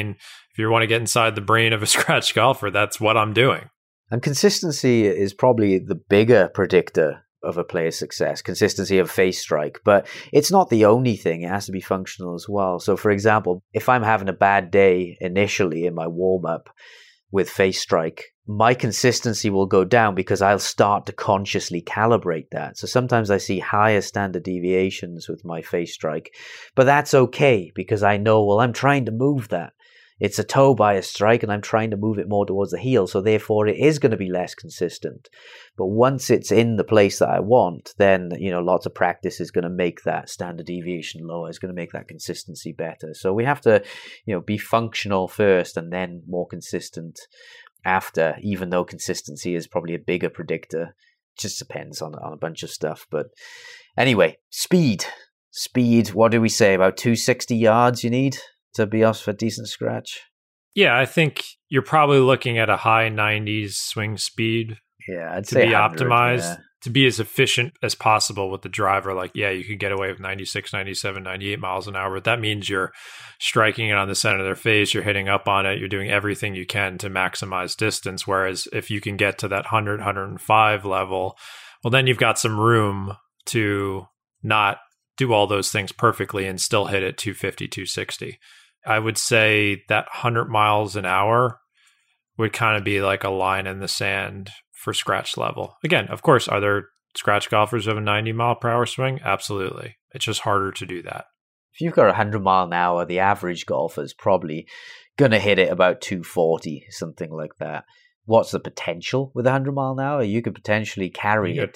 If you want to get inside the brain of a scratch golfer, that's what I'm doing. And consistency is probably the bigger predictor of a player's success, consistency of face strike. But it's not the only thing. It has to be functional as well. So, for example, if I'm having a bad day initially in my warm-up with face strike, my consistency will go down because I'll start to consciously calibrate that. So sometimes I see higher standard deviations with my face strike, but that's okay because I know, well, I'm trying to move that. It's a toe bias strike and I'm trying to move it more towards the heel. So therefore it is going to be less consistent. But once it's in the place that I want, then, lots of practice is going to make that standard deviation lower. It's going to make that consistency better. So we have to, be functional first and then more consistent after, even though consistency is probably a bigger predictor. It just depends on a bunch of stuff. But anyway, speed, what do we say? About 260 yards you need to be off for a decent scratch? Yeah, I think you're probably looking at a high 90s swing speed. Yeah, I'd to say be 100, optimized, to be as efficient as possible with the driver. Like, yeah, you could get away with 96, 97, 98 miles an hour, but that means you're striking it on the center of their face, you're hitting up on it, you're doing everything you can to maximize distance. Whereas if you can get to that 100, 105 level, well, then you've got some room to not do all those things perfectly and still hit it 250, 260. I would say that 100 miles an hour would kind of be like a line in the sand for scratch level. Again, of course, are there scratch golfers who have a 90 mile per hour swing? Absolutely. It's just harder to do that. If you've got 100 mile an hour, the average golfer is probably going to hit it about 240, something like that. What's the potential with 100 mile an hour? You could potentially carry it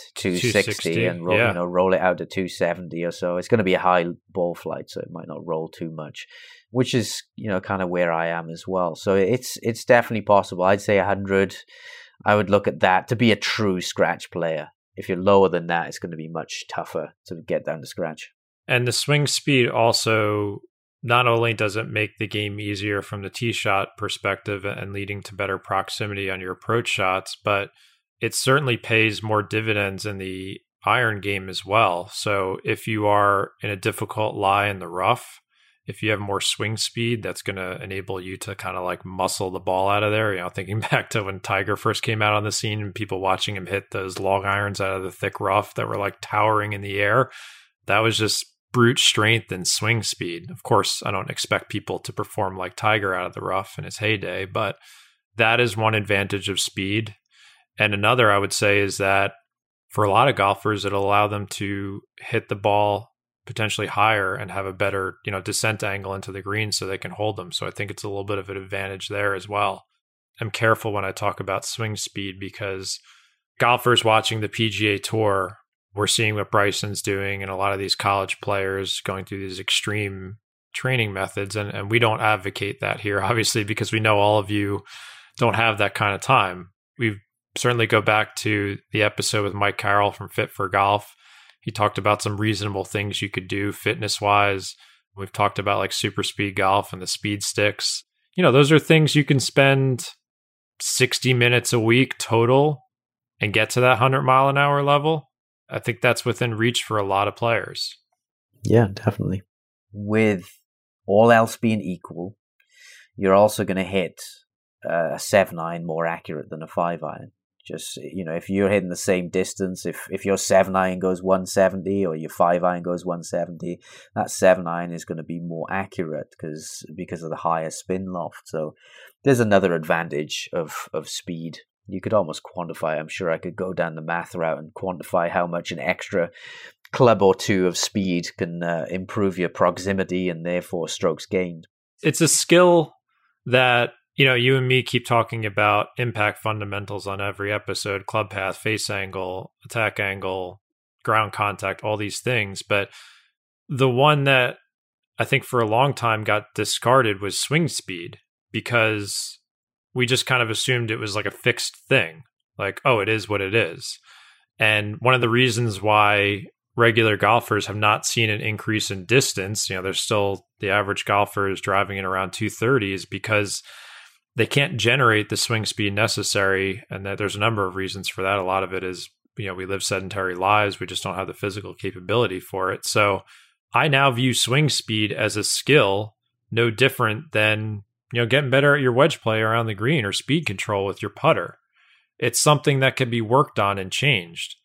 260 and roll it out to 270 or so. It's going to be a high ball flight, so it might not roll too much, which is, kind of where I am as well. So it's definitely possible. I'd say 100. I would look at that to be a true scratch player. If you're lower than that, it's going to be much tougher to get down to scratch. And the swing speed also, not only does it make the game easier from the tee shot perspective and leading to better proximity on your approach shots, but it certainly pays more dividends in the iron game as well. So if you are in a difficult lie in the rough, if you have more swing speed, that's going to enable you to kind of like muscle the ball out of there. Thinking back to when Tiger first came out on the scene and people watching him hit those long irons out of the thick rough that were like towering in the air. That was just brute strength and swing speed. Of course, I don't expect people to perform like Tiger out of the rough in his heyday, but that is one advantage of speed. And another I would say is that for a lot of golfers, it'll allow them to hit the ball potentially higher and have a better, descent angle into the green so they can hold them. So I think it's a little bit of an advantage there as well. I'm careful when I talk about swing speed because golfers watching the PGA Tour, we're seeing what Bryson's doing and a lot of these college players going through these extreme training methods. And we don't advocate that here, obviously, because we know all of you don't have that kind of time. We certainly go back to the episode with Mike Carroll from Fit for Golf. He talked about some reasonable things you could do fitness-wise. We've talked about like super speed golf and the speed sticks. Those are things you can spend 60 minutes a week total and get to that 100 mile an hour level. I think that's within reach for a lot of players. Yeah, definitely. With all else being equal, you're also going to hit a 7-iron more accurate than a 5-iron. Just, if you're hitting the same distance, if your 7-iron goes 170 or your 5-iron goes 170, that 7-iron is going to be more accurate because of the higher spin loft. So there's another advantage of speed. You could almost quantify. I'm sure I could go down the math route and quantify how much an extra club or two of speed can improve your proximity and therefore strokes gained. It's a skill that you and me keep talking about impact fundamentals on every episode: club path, face angle, attack angle, ground contact, all these things. But the one that I think for a long time got discarded was swing speed, because we just kind of assumed it was like a fixed thing. Like, oh, it is what it is. And one of the reasons why regular golfers have not seen an increase in distance, there's still the average golfer is driving in around 230, is because they can't generate the swing speed necessary. And that there's a number of reasons for that. A lot of it is, we live sedentary lives. We just don't have the physical capability for it. So I now view swing speed as a skill, no different than, getting better at your wedge play around the green or speed control with your putter. It's something that can be worked on and changed.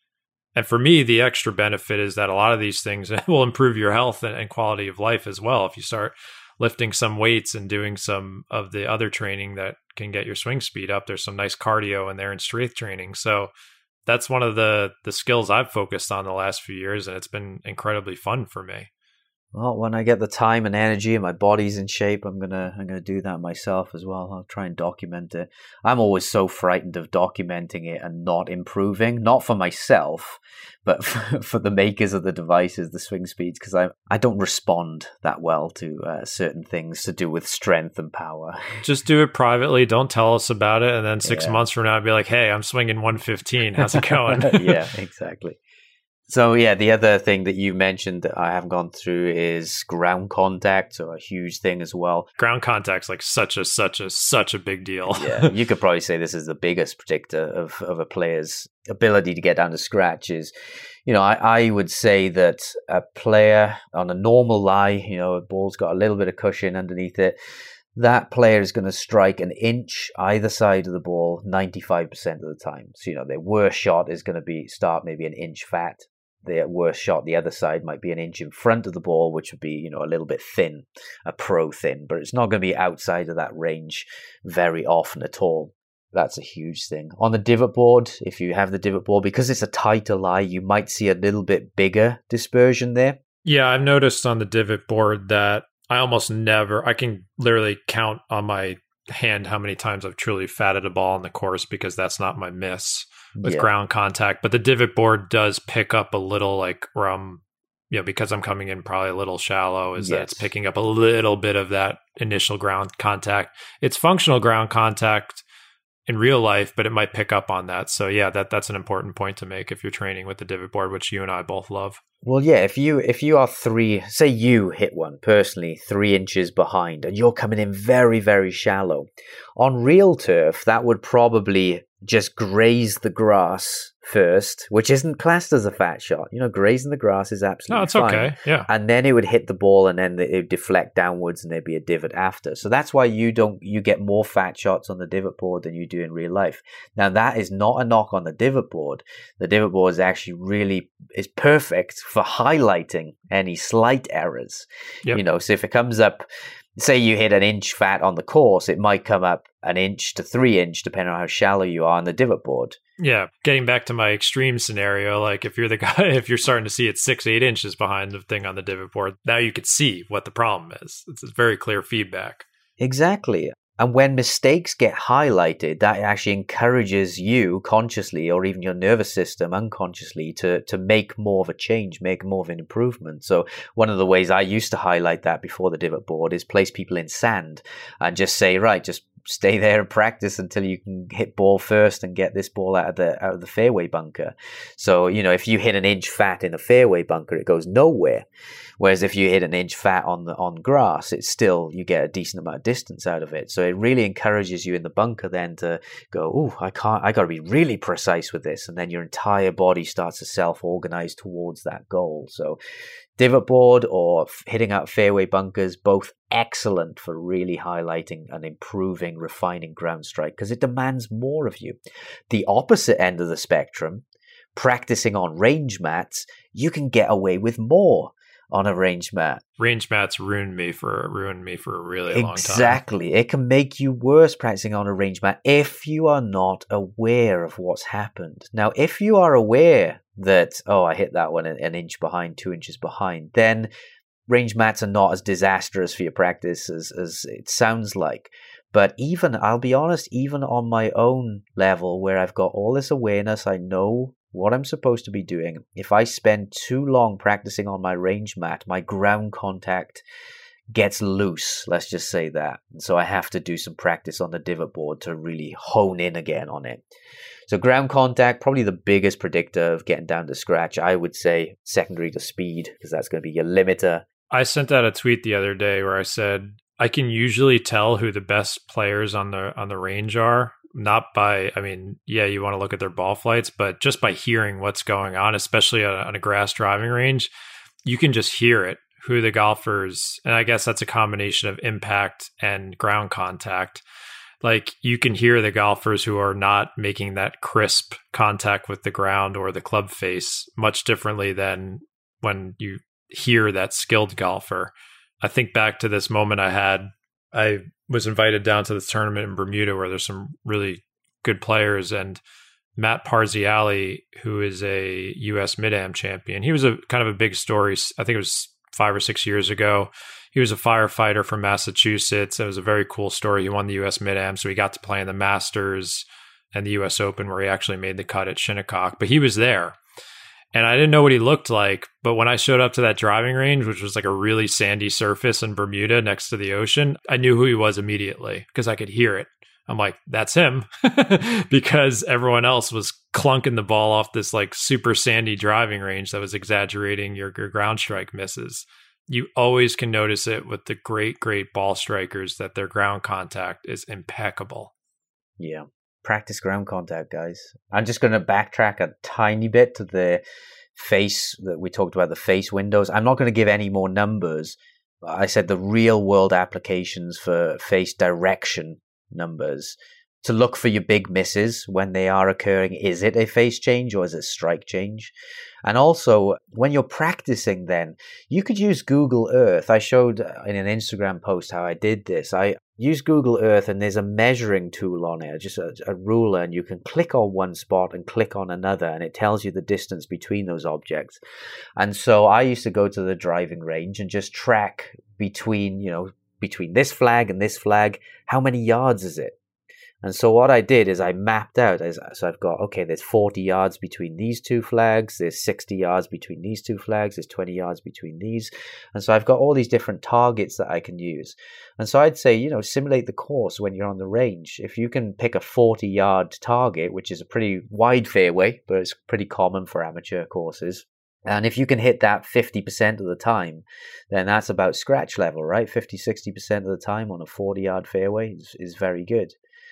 And for me, the extra benefit is that a lot of these things will improve your health and quality of life as well. If you start lifting some weights and doing some of the other training that can get your swing speed up, there's some nice cardio in there and strength training. So that's one of the skills I've focused on the last few years, and it's been incredibly fun for me. Well, when I get the time and energy and my body's in shape, I'm gonna do that myself as well. I'll try and document it. I'm always so frightened of documenting it and not improving, not for myself, but for the makers of the devices, the swing speeds, because I don't respond that well to certain things to do with strength and power. Just do it privately. Don't tell us about it, and then 6 months from now, I'd be like, "Hey, I'm swinging 115. How's it going?" Yeah, exactly. So yeah, the other thing that you mentioned that I haven't gone through is ground contact, so a huge thing as well. Ground contact's like such a big deal. Yeah, you could probably say this is the biggest predictor of a player's ability to get down to scratch. Is, I would say that a player on a normal lie, a ball's got a little bit of cushion underneath it, that player is going to strike an inch either side of the ball 95% of the time. So, their worst shot is going to start maybe an inch fat. Their worst shot, the other side, might be an inch in front of the ball, which would be, a little bit thin, a pro thin, but it's not going to be outside of that range very often at all. That's a huge thing. On the divot board, if you have the divot board, because it's a tighter lie, you might see a little bit bigger dispersion there. Yeah, I've noticed on the divot board that I can literally count on my hand how many times I've truly fatted a ball on the course, because that's not my miss with ground contact. But the divot board does pick up a little, like because I'm coming in probably a little shallow, that it's picking up a little bit of that initial ground contact. It's functional ground contact in real life, but it might pick up on that. So yeah, that's an important point to make if you're training with the divot board, which you and I both love. Well, yeah, if you are say you hit one personally 3 inches behind and you're coming in very, very shallow, on real turf, that would probably just graze the grass first, which isn't classed as a fat shot. Grazing the grass is absolutely fine. No, it's okay, yeah. And then it would hit the ball, and then it would deflect downwards, and there'd be a divot after. So that's why you get more fat shots on the divot board than you do in real life. Now, that is not a knock on the divot board. The divot board is actually is perfect for highlighting any slight errors. Yep. So if it comes up, say you hit an inch fat on the course, it might come up an inch to 3 inch, depending on how shallow you are on the divot board. Yeah, getting back to my extreme scenario, like if you're the guy, if you're starting to see it 6-8 inches behind the thing on the divot board, now you could see what the problem is. It's very clear feedback. Exactly. And when mistakes get highlighted, that actually encourages you consciously, or even your nervous system unconsciously, to make more of a change, make more of an improvement. So one of the ways I used to highlight that before the divot board is place people in sand and just say, right, just stay there and practice until you can hit ball first and get this ball out of the fairway bunker. So, if you hit an inch fat in a fairway bunker, it goes nowhere. Whereas if you hit an inch fat on grass, it's still, you get a decent amount of distance out of it. So it really encourages you in the bunker then to go, I got to be really precise with this. And then your entire body starts to self-organize towards that goal. So divot board or hitting out fairway bunkers, both excellent for really highlighting and improving, refining ground strike, because it demands more of you. The opposite end of the spectrum, practicing on range mats, you can get away with more on a range mat. Range mats ruined me for a really long time. Exactly. It can make you worse practicing on a range mat if you are not aware of what's happened. Now, if you are aware that, I hit that one an inch behind, 2 inches behind, then range mats are not as disastrous for your practice as it sounds like. But I'll be honest, even on my own level where I've got all this awareness, I know what I'm supposed to be doing. If I spend too long practicing on my range mat, my ground contact gets loose, let's just say that. And so I have to do some practice on the divot board to really hone in again on it. So ground contact, probably the biggest predictor of getting down to scratch. I would say secondary to speed, because that's going to be your limiter. I sent out a tweet the other day where I said, I can usually tell who the best players on the range are. Not by, you want to look at their ball flights, but just by hearing what's going on, especially on a grass driving range, you can just hear it, who the golfers, and I guess that's a combination of impact and ground contact. Like you can hear the golfers who are not making that crisp contact with the ground or the club face much differently than when you hear that skilled golfer. I think back to this moment I was invited down to this tournament in Bermuda where there's some really good players, and Matt Parziale, who is a US Mid-Am champion, he was a kind of a big story. I think it was 5 or 6 years ago. He was a firefighter from Massachusetts. It was a very cool story. He won the US Mid-Am, so he got to play in the Masters and the US Open where he actually made the cut at Shinnecock. But he was there. And I didn't know what he looked like, but when I showed up to that driving range, which was like a really sandy surface in Bermuda next to the ocean, I knew who he was immediately because I could hear it. I'm like, that's him, because everyone else was clunking the ball off this like super sandy driving range that was exaggerating your ground strike misses. You always can notice it with the great ball strikers that their ground contact is impeccable. Yeah. Practice ground contact, guys. I'm just going to backtrack a tiny bit to the face that we talked about, the face windows. I'm not going to give any more numbers. I said the real world applications for face direction numbers to look for your big misses when they are occurring. Is it a face change or is it strike change? And also, when you're practicing, then you could use Google Earth. I showed in an Instagram post how I did this. I use Google Earth, and there's a measuring tool on it, just a ruler, and you can click on one spot and click on another, and it tells you the distance between those objects. And so I used to go to the driving range and just track between this flag and this flag, how many yards is it? And so what I did is I mapped out, so I've got, okay, there's 40 yards between these two flags, there's 60 yards between these two flags, there's 20 yards between these. And so I've got all these different targets that I can use. And so I'd say, simulate the course when you're on the range. If you can pick a 40-yard target, which is a pretty wide fairway, but it's pretty common for amateur courses. And if you can hit that 50% of the time, then that's about scratch level, right? 50, 60% of the time on a 40-yard fairway is very good.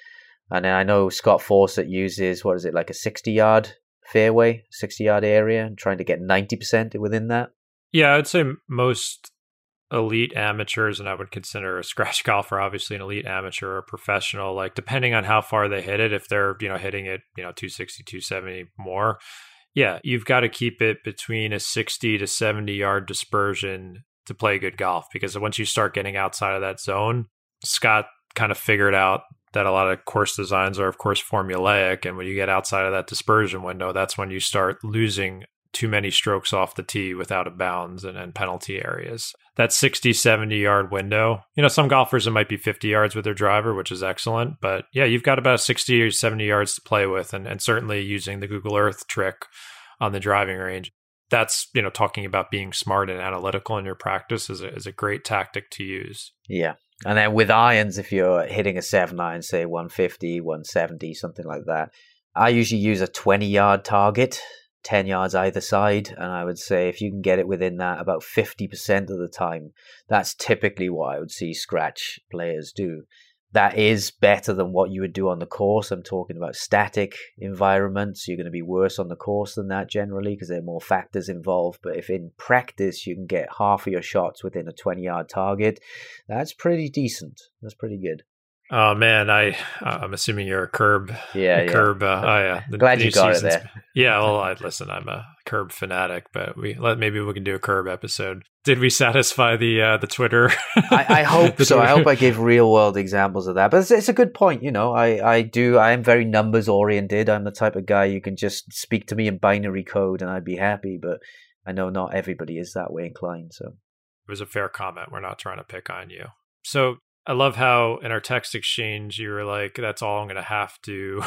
And then I know Scott Fawcett uses, like a 60-yard fairway, 60-yard area, and trying to get 90% within that. Yeah, I'd say most elite amateurs, and I would consider a scratch golfer obviously an elite amateur or professional, like depending on how far they hit it, if they're, hitting it, 260, 270 more, yeah, you've got to keep it between a 60 to 70-yard dispersion to play good golf, because once you start getting outside of that zone, Scott kind of figured out that a lot of course designs are, of course, formulaic. And when you get outside of that dispersion window, that's when you start losing too many strokes off the tee without a bounds and penalty areas. That 60, 70-yard window, some golfers, it might be 50 yards with their driver, which is excellent. But yeah, you've got about 60 or 70 yards to play with. And certainly using the Google Earth trick on the driving range, that's, talking about being smart and analytical in your practice is a great tactic to use. Yeah. And then with irons, if you're hitting a 7-iron, say 150, 170, something like that, I usually use a 20-yard target, 10 yards either side. And I would say if you can get it within that about 50% of the time, that's typically what I would see scratch players do. That is better than what you would do on the course. I'm talking about static environments. You're going to be worse on the course than that generally because there are more factors involved. But if in practice you can get half of your shots within a 20-yard target, that's pretty decent. That's pretty good. Oh man, I'm assuming you're a Curb. Yeah. Curb. Yeah. Glad you got it there. Yeah. Well, listen, I'm a Curb fanatic, but maybe we can do a Curb episode. Did we satisfy the Twitter? I hope so. I hope I gave real world examples of that. But it's a good point. I am very numbers oriented. I'm the type of guy you can just speak to me in binary code and I'd be happy. But I know not everybody is that way inclined. So it was a fair comment. We're not trying to pick on you. So I love how in our text exchange, you were like, that's all I'm going to have to.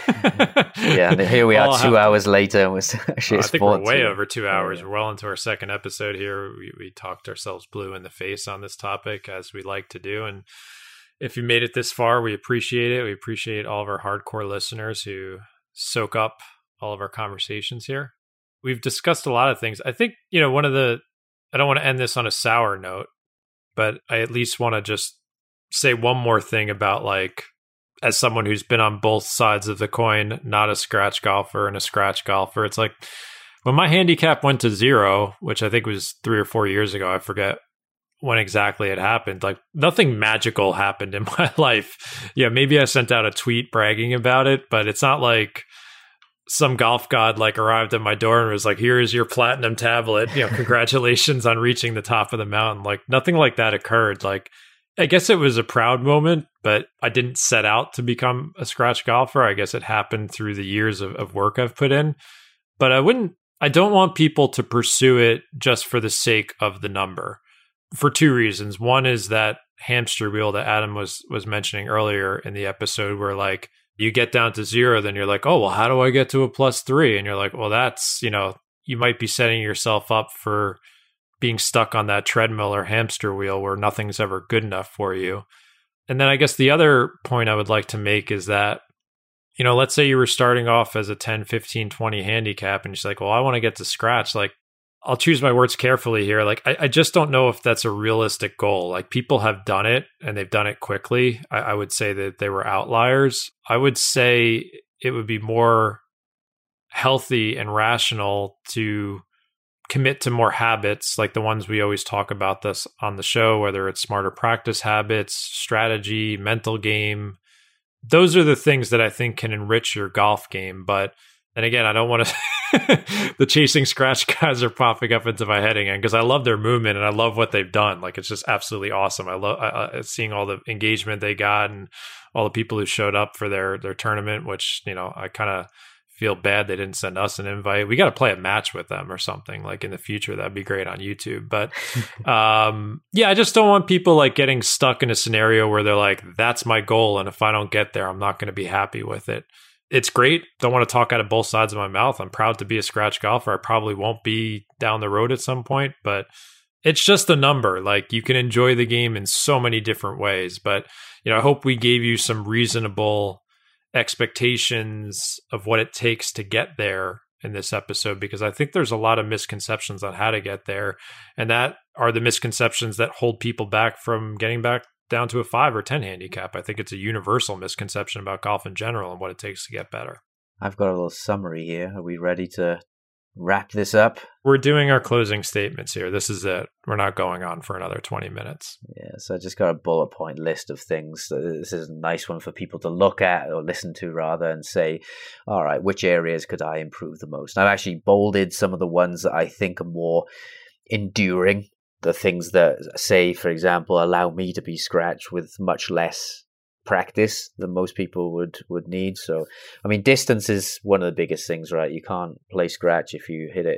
Yeah, and here we are 2 hours later. And I think we're way over 2 hours. Yeah. We're well into our second episode here. We talked ourselves blue in the face on this topic, as we like to do. And if you made it this far, we appreciate it. We appreciate all of our hardcore listeners who soak up all of our conversations here. We've discussed a lot of things. I think, I don't want to end this on a sour note, but I at least want to just say one more thing about, like, as someone who's been on both sides of the coin, not a scratch golfer and a scratch golfer, it's like when my handicap went to 0, which I think was 3 or 4 years ago, I forget when exactly it happened. Like nothing magical happened in my life. Yeah, maybe I sent out a tweet bragging about it, but it's not like some golf god like arrived at my door and was like, here is your platinum tablet, congratulations on reaching the top of the mountain. Like nothing like that occurred. Like I guess it was a proud moment, but I didn't set out to become a scratch golfer. I guess it happened through the years of work I've put in. But I don't want people to pursue it just for the sake of the number, for two reasons. One is that hamster wheel that Adam was mentioning earlier in the episode, where like you get down to 0, then you're like, oh, well, how do I get to a +3? And you're like, well, that's, you might be setting yourself up for being stuck on that treadmill or hamster wheel where nothing's ever good enough for you. And then I guess the other point I would like to make is that, let's say you were starting off as a 10, 15, 20 handicap and you're just like, well, I want to get to scratch. Like, I'll choose my words carefully here. Like, I just don't know if that's a realistic goal. Like, people have done it and they've done it quickly. I would say that they were outliers. I would say it would be more healthy and rational to commit to more habits, like the ones we always talk about this on the show, whether it's smarter practice habits, strategy, mental game. Those are the things that I think can enrich your golf game. But and again, I don't want to the chasing scratch guys are popping up into my head again, because I love their movement and I love what they've done. Like, it's just absolutely awesome. I love seeing all the engagement they got and all the people who showed up for their tournament, which, I kind of feel bad they didn't send us an invite. We got to play a match with them or something like in the future. That'd be great on YouTube. But yeah, I just don't want people like getting stuck in a scenario where they're like, that's my goal, and if I don't get there, I'm not going to be happy with it. It's great. Don't want to talk out of both sides of my mouth. I'm proud to be a scratch golfer. I probably won't be down the road at some point, but it's just a number. Like, you can enjoy the game in so many different ways. But, I hope we gave you some reasonable expectations of what it takes to get there in this episode, because I think there's a lot of misconceptions on how to get there. And that are the misconceptions that hold people back from getting back down to a 5 or 10 handicap. I think it's a universal misconception about golf in general and what it takes to get better. I've got a little summary here. Are we ready to wrap this up? We're doing our closing statements here. This is it. We're not going on for another 20 minutes. Yeah, so I just got a bullet point list of things. This is a nice one for people to look at, or listen to rather, and say, all right, which areas could I improve the most? I've actually bolded some of the ones that I think are more enduring. The things that, say, for example, allow me to be scratch with much less practice than most people would need. So, I mean, distance is one of the biggest things, right? You can't play scratch if you hit it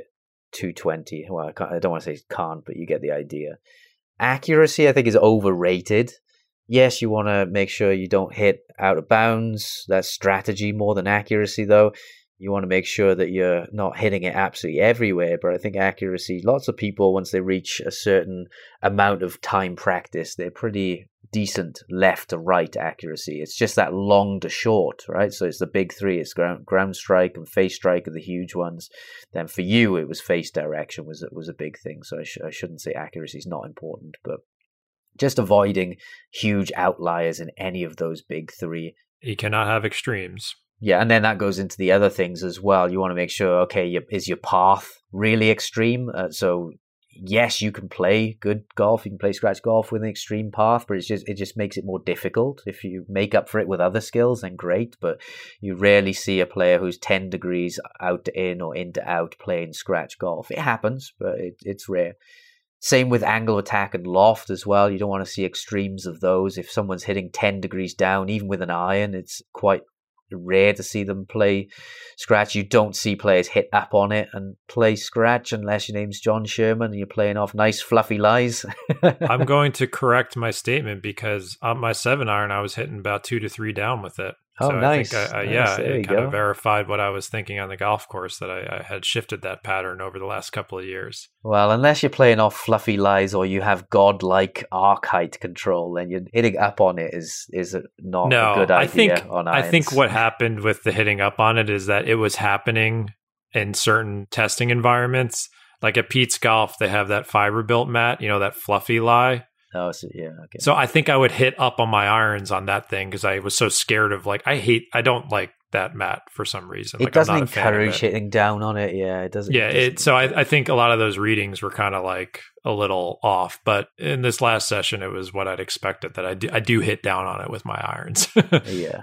220. Well, I don't want to say can't, but you get the idea. Accuracy, I think, is overrated. Yes, you want to make sure you don't hit out of bounds. That's strategy more than accuracy, though. You want to make sure that you're not hitting it absolutely everywhere. But I think accuracy, lots of people, once they reach a certain amount of time practice, they're pretty decent left to right accuracy. It's just that long to short, right? So it's the big three. It's ground strike and face strike are the huge ones. Then for you, it was face direction was a big thing. So I shouldn't say accuracy is not important, but just avoiding huge outliers in any of those big three. You cannot have extremes. Yeah, and then that goes into the other things as well. You want to make sure, okay, is your path really extreme? So yes, you can play good golf, you can play scratch golf with an extreme path, but it just makes it more difficult. If you make up for it with other skills, then great, but you rarely see a player who's 10 degrees out to in or in to out playing scratch golf. It happens, but it's rare. Same with angle of attack and loft as well. You don't want to see extremes of those. If someone's hitting 10 degrees down, even with an iron, it's quite rare to see them play scratch. You don't see players hit up on it and play scratch unless your name's John Sherman and you're playing off nice fluffy lies. I'm going to correct my statement, because on my 7-iron I was hitting about 2 to 3 down with it. Oh, so nice. I think it kind of verified what I was thinking on the golf course, that I had shifted that pattern over the last couple of years. Well, unless you're playing off fluffy lies or you have godlike arc height control, then you're hitting up on it is not a good idea on irons. I think what happened with the hitting up on it is that it was happening in certain testing environments. Like at Pete's Golf, they have that fiber built mat, that fluffy lie. Oh, so, yeah, okay. So I think I would hit up on my irons on that thing because I was so scared of I don't like that mat for some reason. It doesn't encourage hitting down on it. Yeah, it doesn't. Yeah, so I think a lot of those readings were kind of like a little off. But in this last session, it was what I'd expected, that I do hit down on it with my irons. Yeah.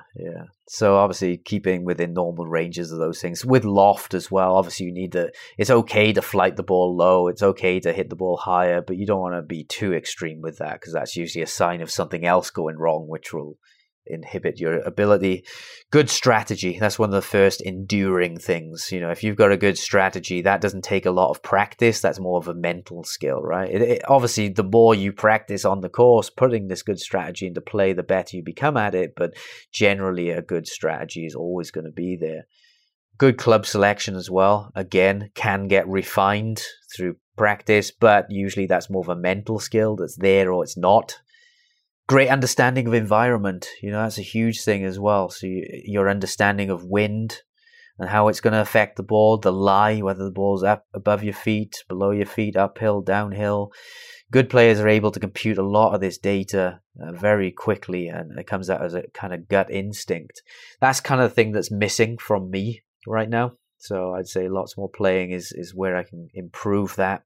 So obviously keeping within normal ranges of those things. With loft as well, obviously it's okay to flight the ball low. It's okay to hit the ball higher, but you don't want to be too extreme with that, because that's usually a sign of something else going wrong, which will inhibit your ability. Good strategy, that's one of the first enduring things. If you've got a good strategy, that doesn't take a lot of practice. That's more of a mental skill, right? Obviously, the more you practice on the course putting this good strategy into play, the better you become at it, but generally a good strategy is always going to be there. Good club selection as well, again, can get refined through practice, but usually that's more of a mental skill that's there or it's not. Great understanding of environment, that's a huge thing as well. So your understanding of wind and how it's going to affect the ball, the lie, whether the ball's up above your feet, below your feet, uphill, downhill. Good players are able to compute a lot of this data very quickly, and it comes out as a kind of gut instinct. That's kind of the thing that's missing from me right now. So I'd say lots more playing is where I can improve that.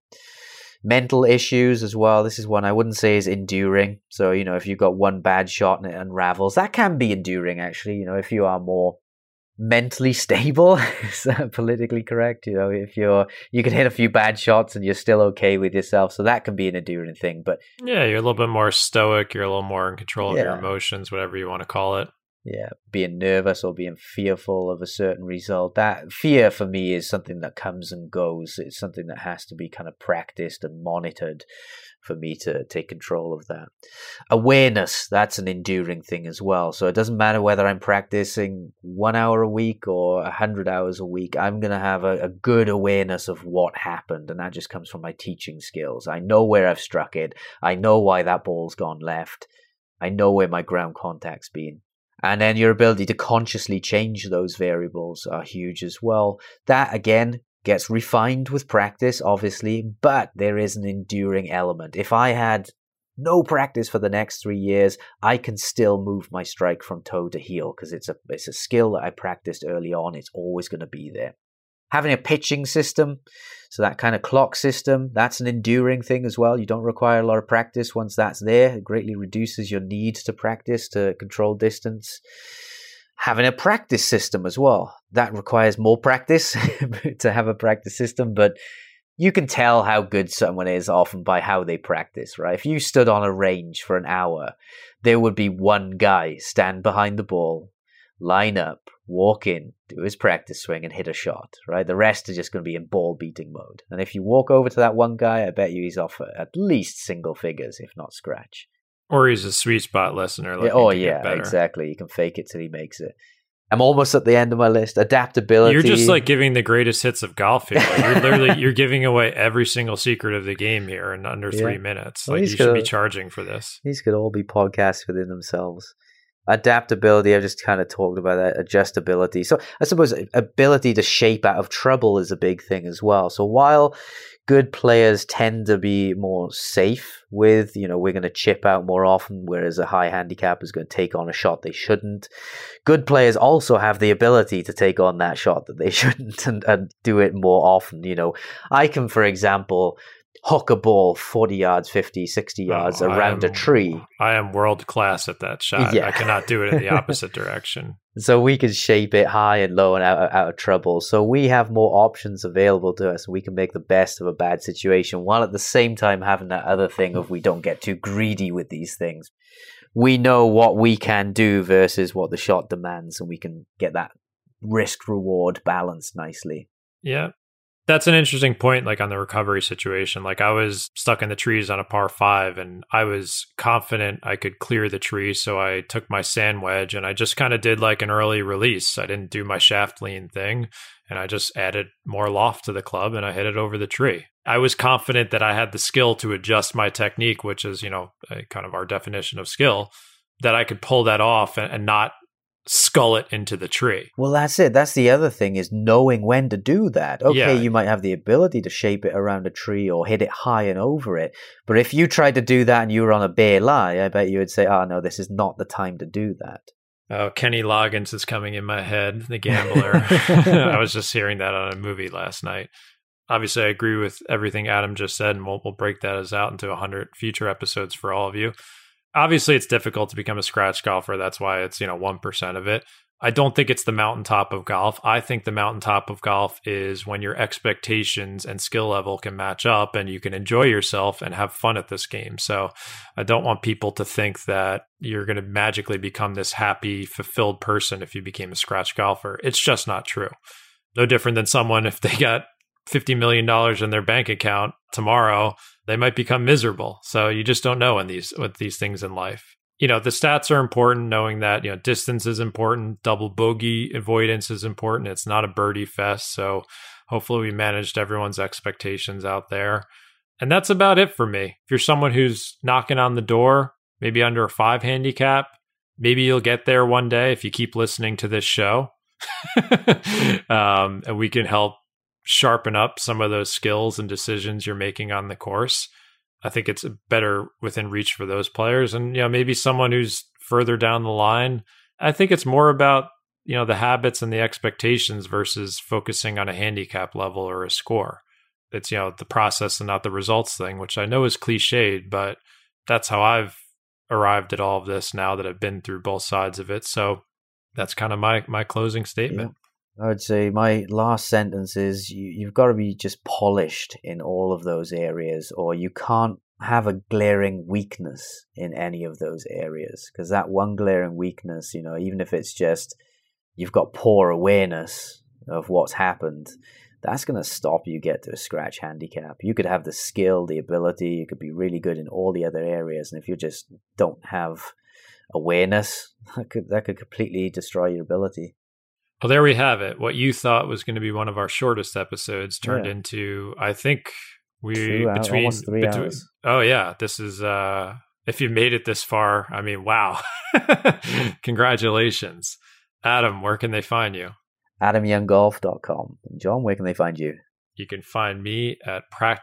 Mental issues as well. This is one I wouldn't say is enduring. So, if you've got one bad shot and it unravels, that can be enduring, actually. If you are more mentally stable, is that politically correct? If you can hit a few bad shots and you're still okay with yourself. So that can be an enduring thing. But yeah, you're a little bit more stoic. You're a little more in control of your emotions, whatever you want to call it. Yeah, being nervous or being fearful of a certain result. That fear for me is something that comes and goes. It's something that has to be kind of practiced and monitored for me to take control of that. Awareness, that's an enduring thing as well. So it doesn't matter whether I'm practicing 1 hour a week or 100 hours a week, I'm going to have a good awareness of what happened. And that just comes from my teaching skills. I know where I've struck it. I know why that ball's gone left. I know where my ground contact's been. And then your ability to consciously change those variables are huge as well. That, again, gets refined with practice, obviously, but there is an enduring element. If I had no practice for the next 3 years, I can still move my strike from toe to heel, because it's a skill that I practiced early on. It's always going to be there. Having a pitching system, so that kind of clock system, that's an enduring thing as well. You don't require a lot of practice once that's there. It greatly reduces your need to practice to control distance. Having a practice system as well, that requires more practice to have a practice system, but you can tell how good someone is often by how they practice, right? If you stood on a range for an hour, there would be one guy stand behind the ball, line up, walk in, do his practice swing and hit a shot, right? The rest are just going to be in ball beating mode. And if you walk over to that one guy, I bet you he's off at least single figures, if not scratch. Or he's a sweet spot listener. Exactly. You can fake it till he makes it. I'm almost at the end of my list. Adaptability. You're just like giving the greatest hits of golf here. Like you're giving away every single secret of the game here in under 3 minutes. Like, you should be charging for this. These could all be podcasts within themselves. Adaptability, I just kind of talked about that. Adjustability. So I suppose ability to shape out of trouble is a big thing as well. So while good players tend to be more safe with, we're going to chip out more often, whereas a high handicap is going to take on a shot they shouldn't. Good players also have the ability to take on that shot that they shouldn't and do it more often. I can, for example, hook a ball 40 yards, 50, 60 yards around a tree. I am world class at that shot. Yeah. I cannot do it in the opposite direction. So we can shape it high and low and out of trouble. So we have more options available to us. We can make the best of a bad situation, while at the same time having that other thing of we don't get too greedy with these things. We know what we can do versus what the shot demands, and we can get that risk-reward balance nicely. Yeah. That's an interesting point, like on the recovery situation. Like I was stuck in the trees on a par 5 and I was confident I could clear the tree. So I took my sand wedge and I just kind of did like an early release. I didn't do my shaft lean thing and I just added more loft to the club and I hit it over the tree. I was confident that I had the skill to adjust my technique, which is, kind of our definition of skill, that I could pull that off and not skull it into the tree. Well, that's it. That's the other thing, is knowing when to do that. Okay, you might have the ability to shape it around a tree or hit it high and over it. But if you tried to do that and you were on a bare lie, I bet you would say, oh no, this is not the time to do that. Oh, Kenny Loggins is coming in my head, the gambler. I was just hearing that on a movie last night. Obviously, I agree with everything Adam just said, and we'll break that as out into 100 future episodes for all of you. Obviously, it's difficult to become a scratch golfer. That's why it's 1% of it. I don't think it's the mountaintop of golf. I think the mountaintop of golf is when your expectations and skill level can match up and you can enjoy yourself and have fun at this game. So I don't want people to think that you're going to magically become this happy, fulfilled person if you became a scratch golfer. It's just not true. No different than someone, if they got $50 million in their bank account tomorrow, they might become miserable. So you just don't know with these things in life. The stats are important, knowing that, distance is important, double bogey avoidance is important. It's not a birdie fest. So hopefully we managed everyone's expectations out there. And that's about it for me. If you're someone who's knocking on the door, maybe under a 5 handicap, maybe you'll get there one day if you keep listening to this show. And we can help sharpen up some of those skills and decisions you're making on the course. I think it's better within reach for those players. And, maybe someone who's further down the line, I think it's more about, the habits and the expectations versus focusing on a handicap level or a score. It's, the process and not the results thing, which I know is cliched, but that's how I've arrived at all of this now that I've been through both sides of it. So that's kind of my closing statement. Yeah. I would say my last sentence is you've got to be just polished in all of those areas, or you can't have a glaring weakness in any of those areas, because that one glaring weakness, even if it's just you've got poor awareness of what's happened, that's going to stop you get to a scratch handicap. You could have the skill, the ability, you could be really good in all the other areas, and if you just don't have awareness, that could completely destroy your ability. Well, there we have it. What you thought was going to be one of our shortest episodes turned into, I think almost 3 hours. Oh yeah, this is if you made it this far, I mean, wow. Congratulations. Adam, where can they find you? AdamYoungGolf.com. John, where can they find you? You can find me at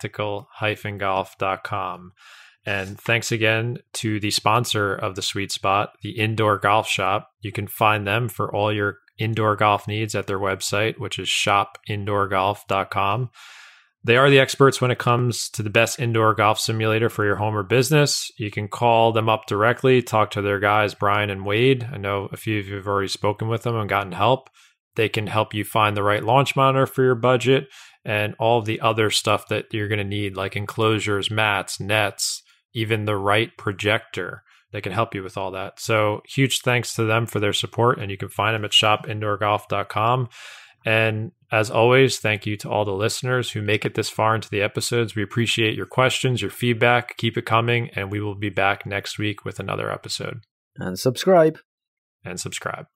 practical-golf.com. And thanks again to the sponsor of the Sweet Spot, the Indoor Golf Shop. You can find them for all your indoor golf needs at their website, which is shopindoorgolf.com. They are the experts when it comes to the best indoor golf simulator for your home or business. You can call them up directly, talk to their guys, Brian and Wade. I know a few of you have already spoken with them and gotten help. They can help you find the right launch monitor for your budget and all of the other stuff that you're going to need, like enclosures, mats, nets, even the right projector. They can help you with all that. So huge thanks to them for their support, and you can find them at shopindoorgolf.com. And as always, thank you to all the listeners who make it this far into the episodes. We appreciate your questions, your feedback. Keep it coming, and we will be back next week with another episode. And subscribe.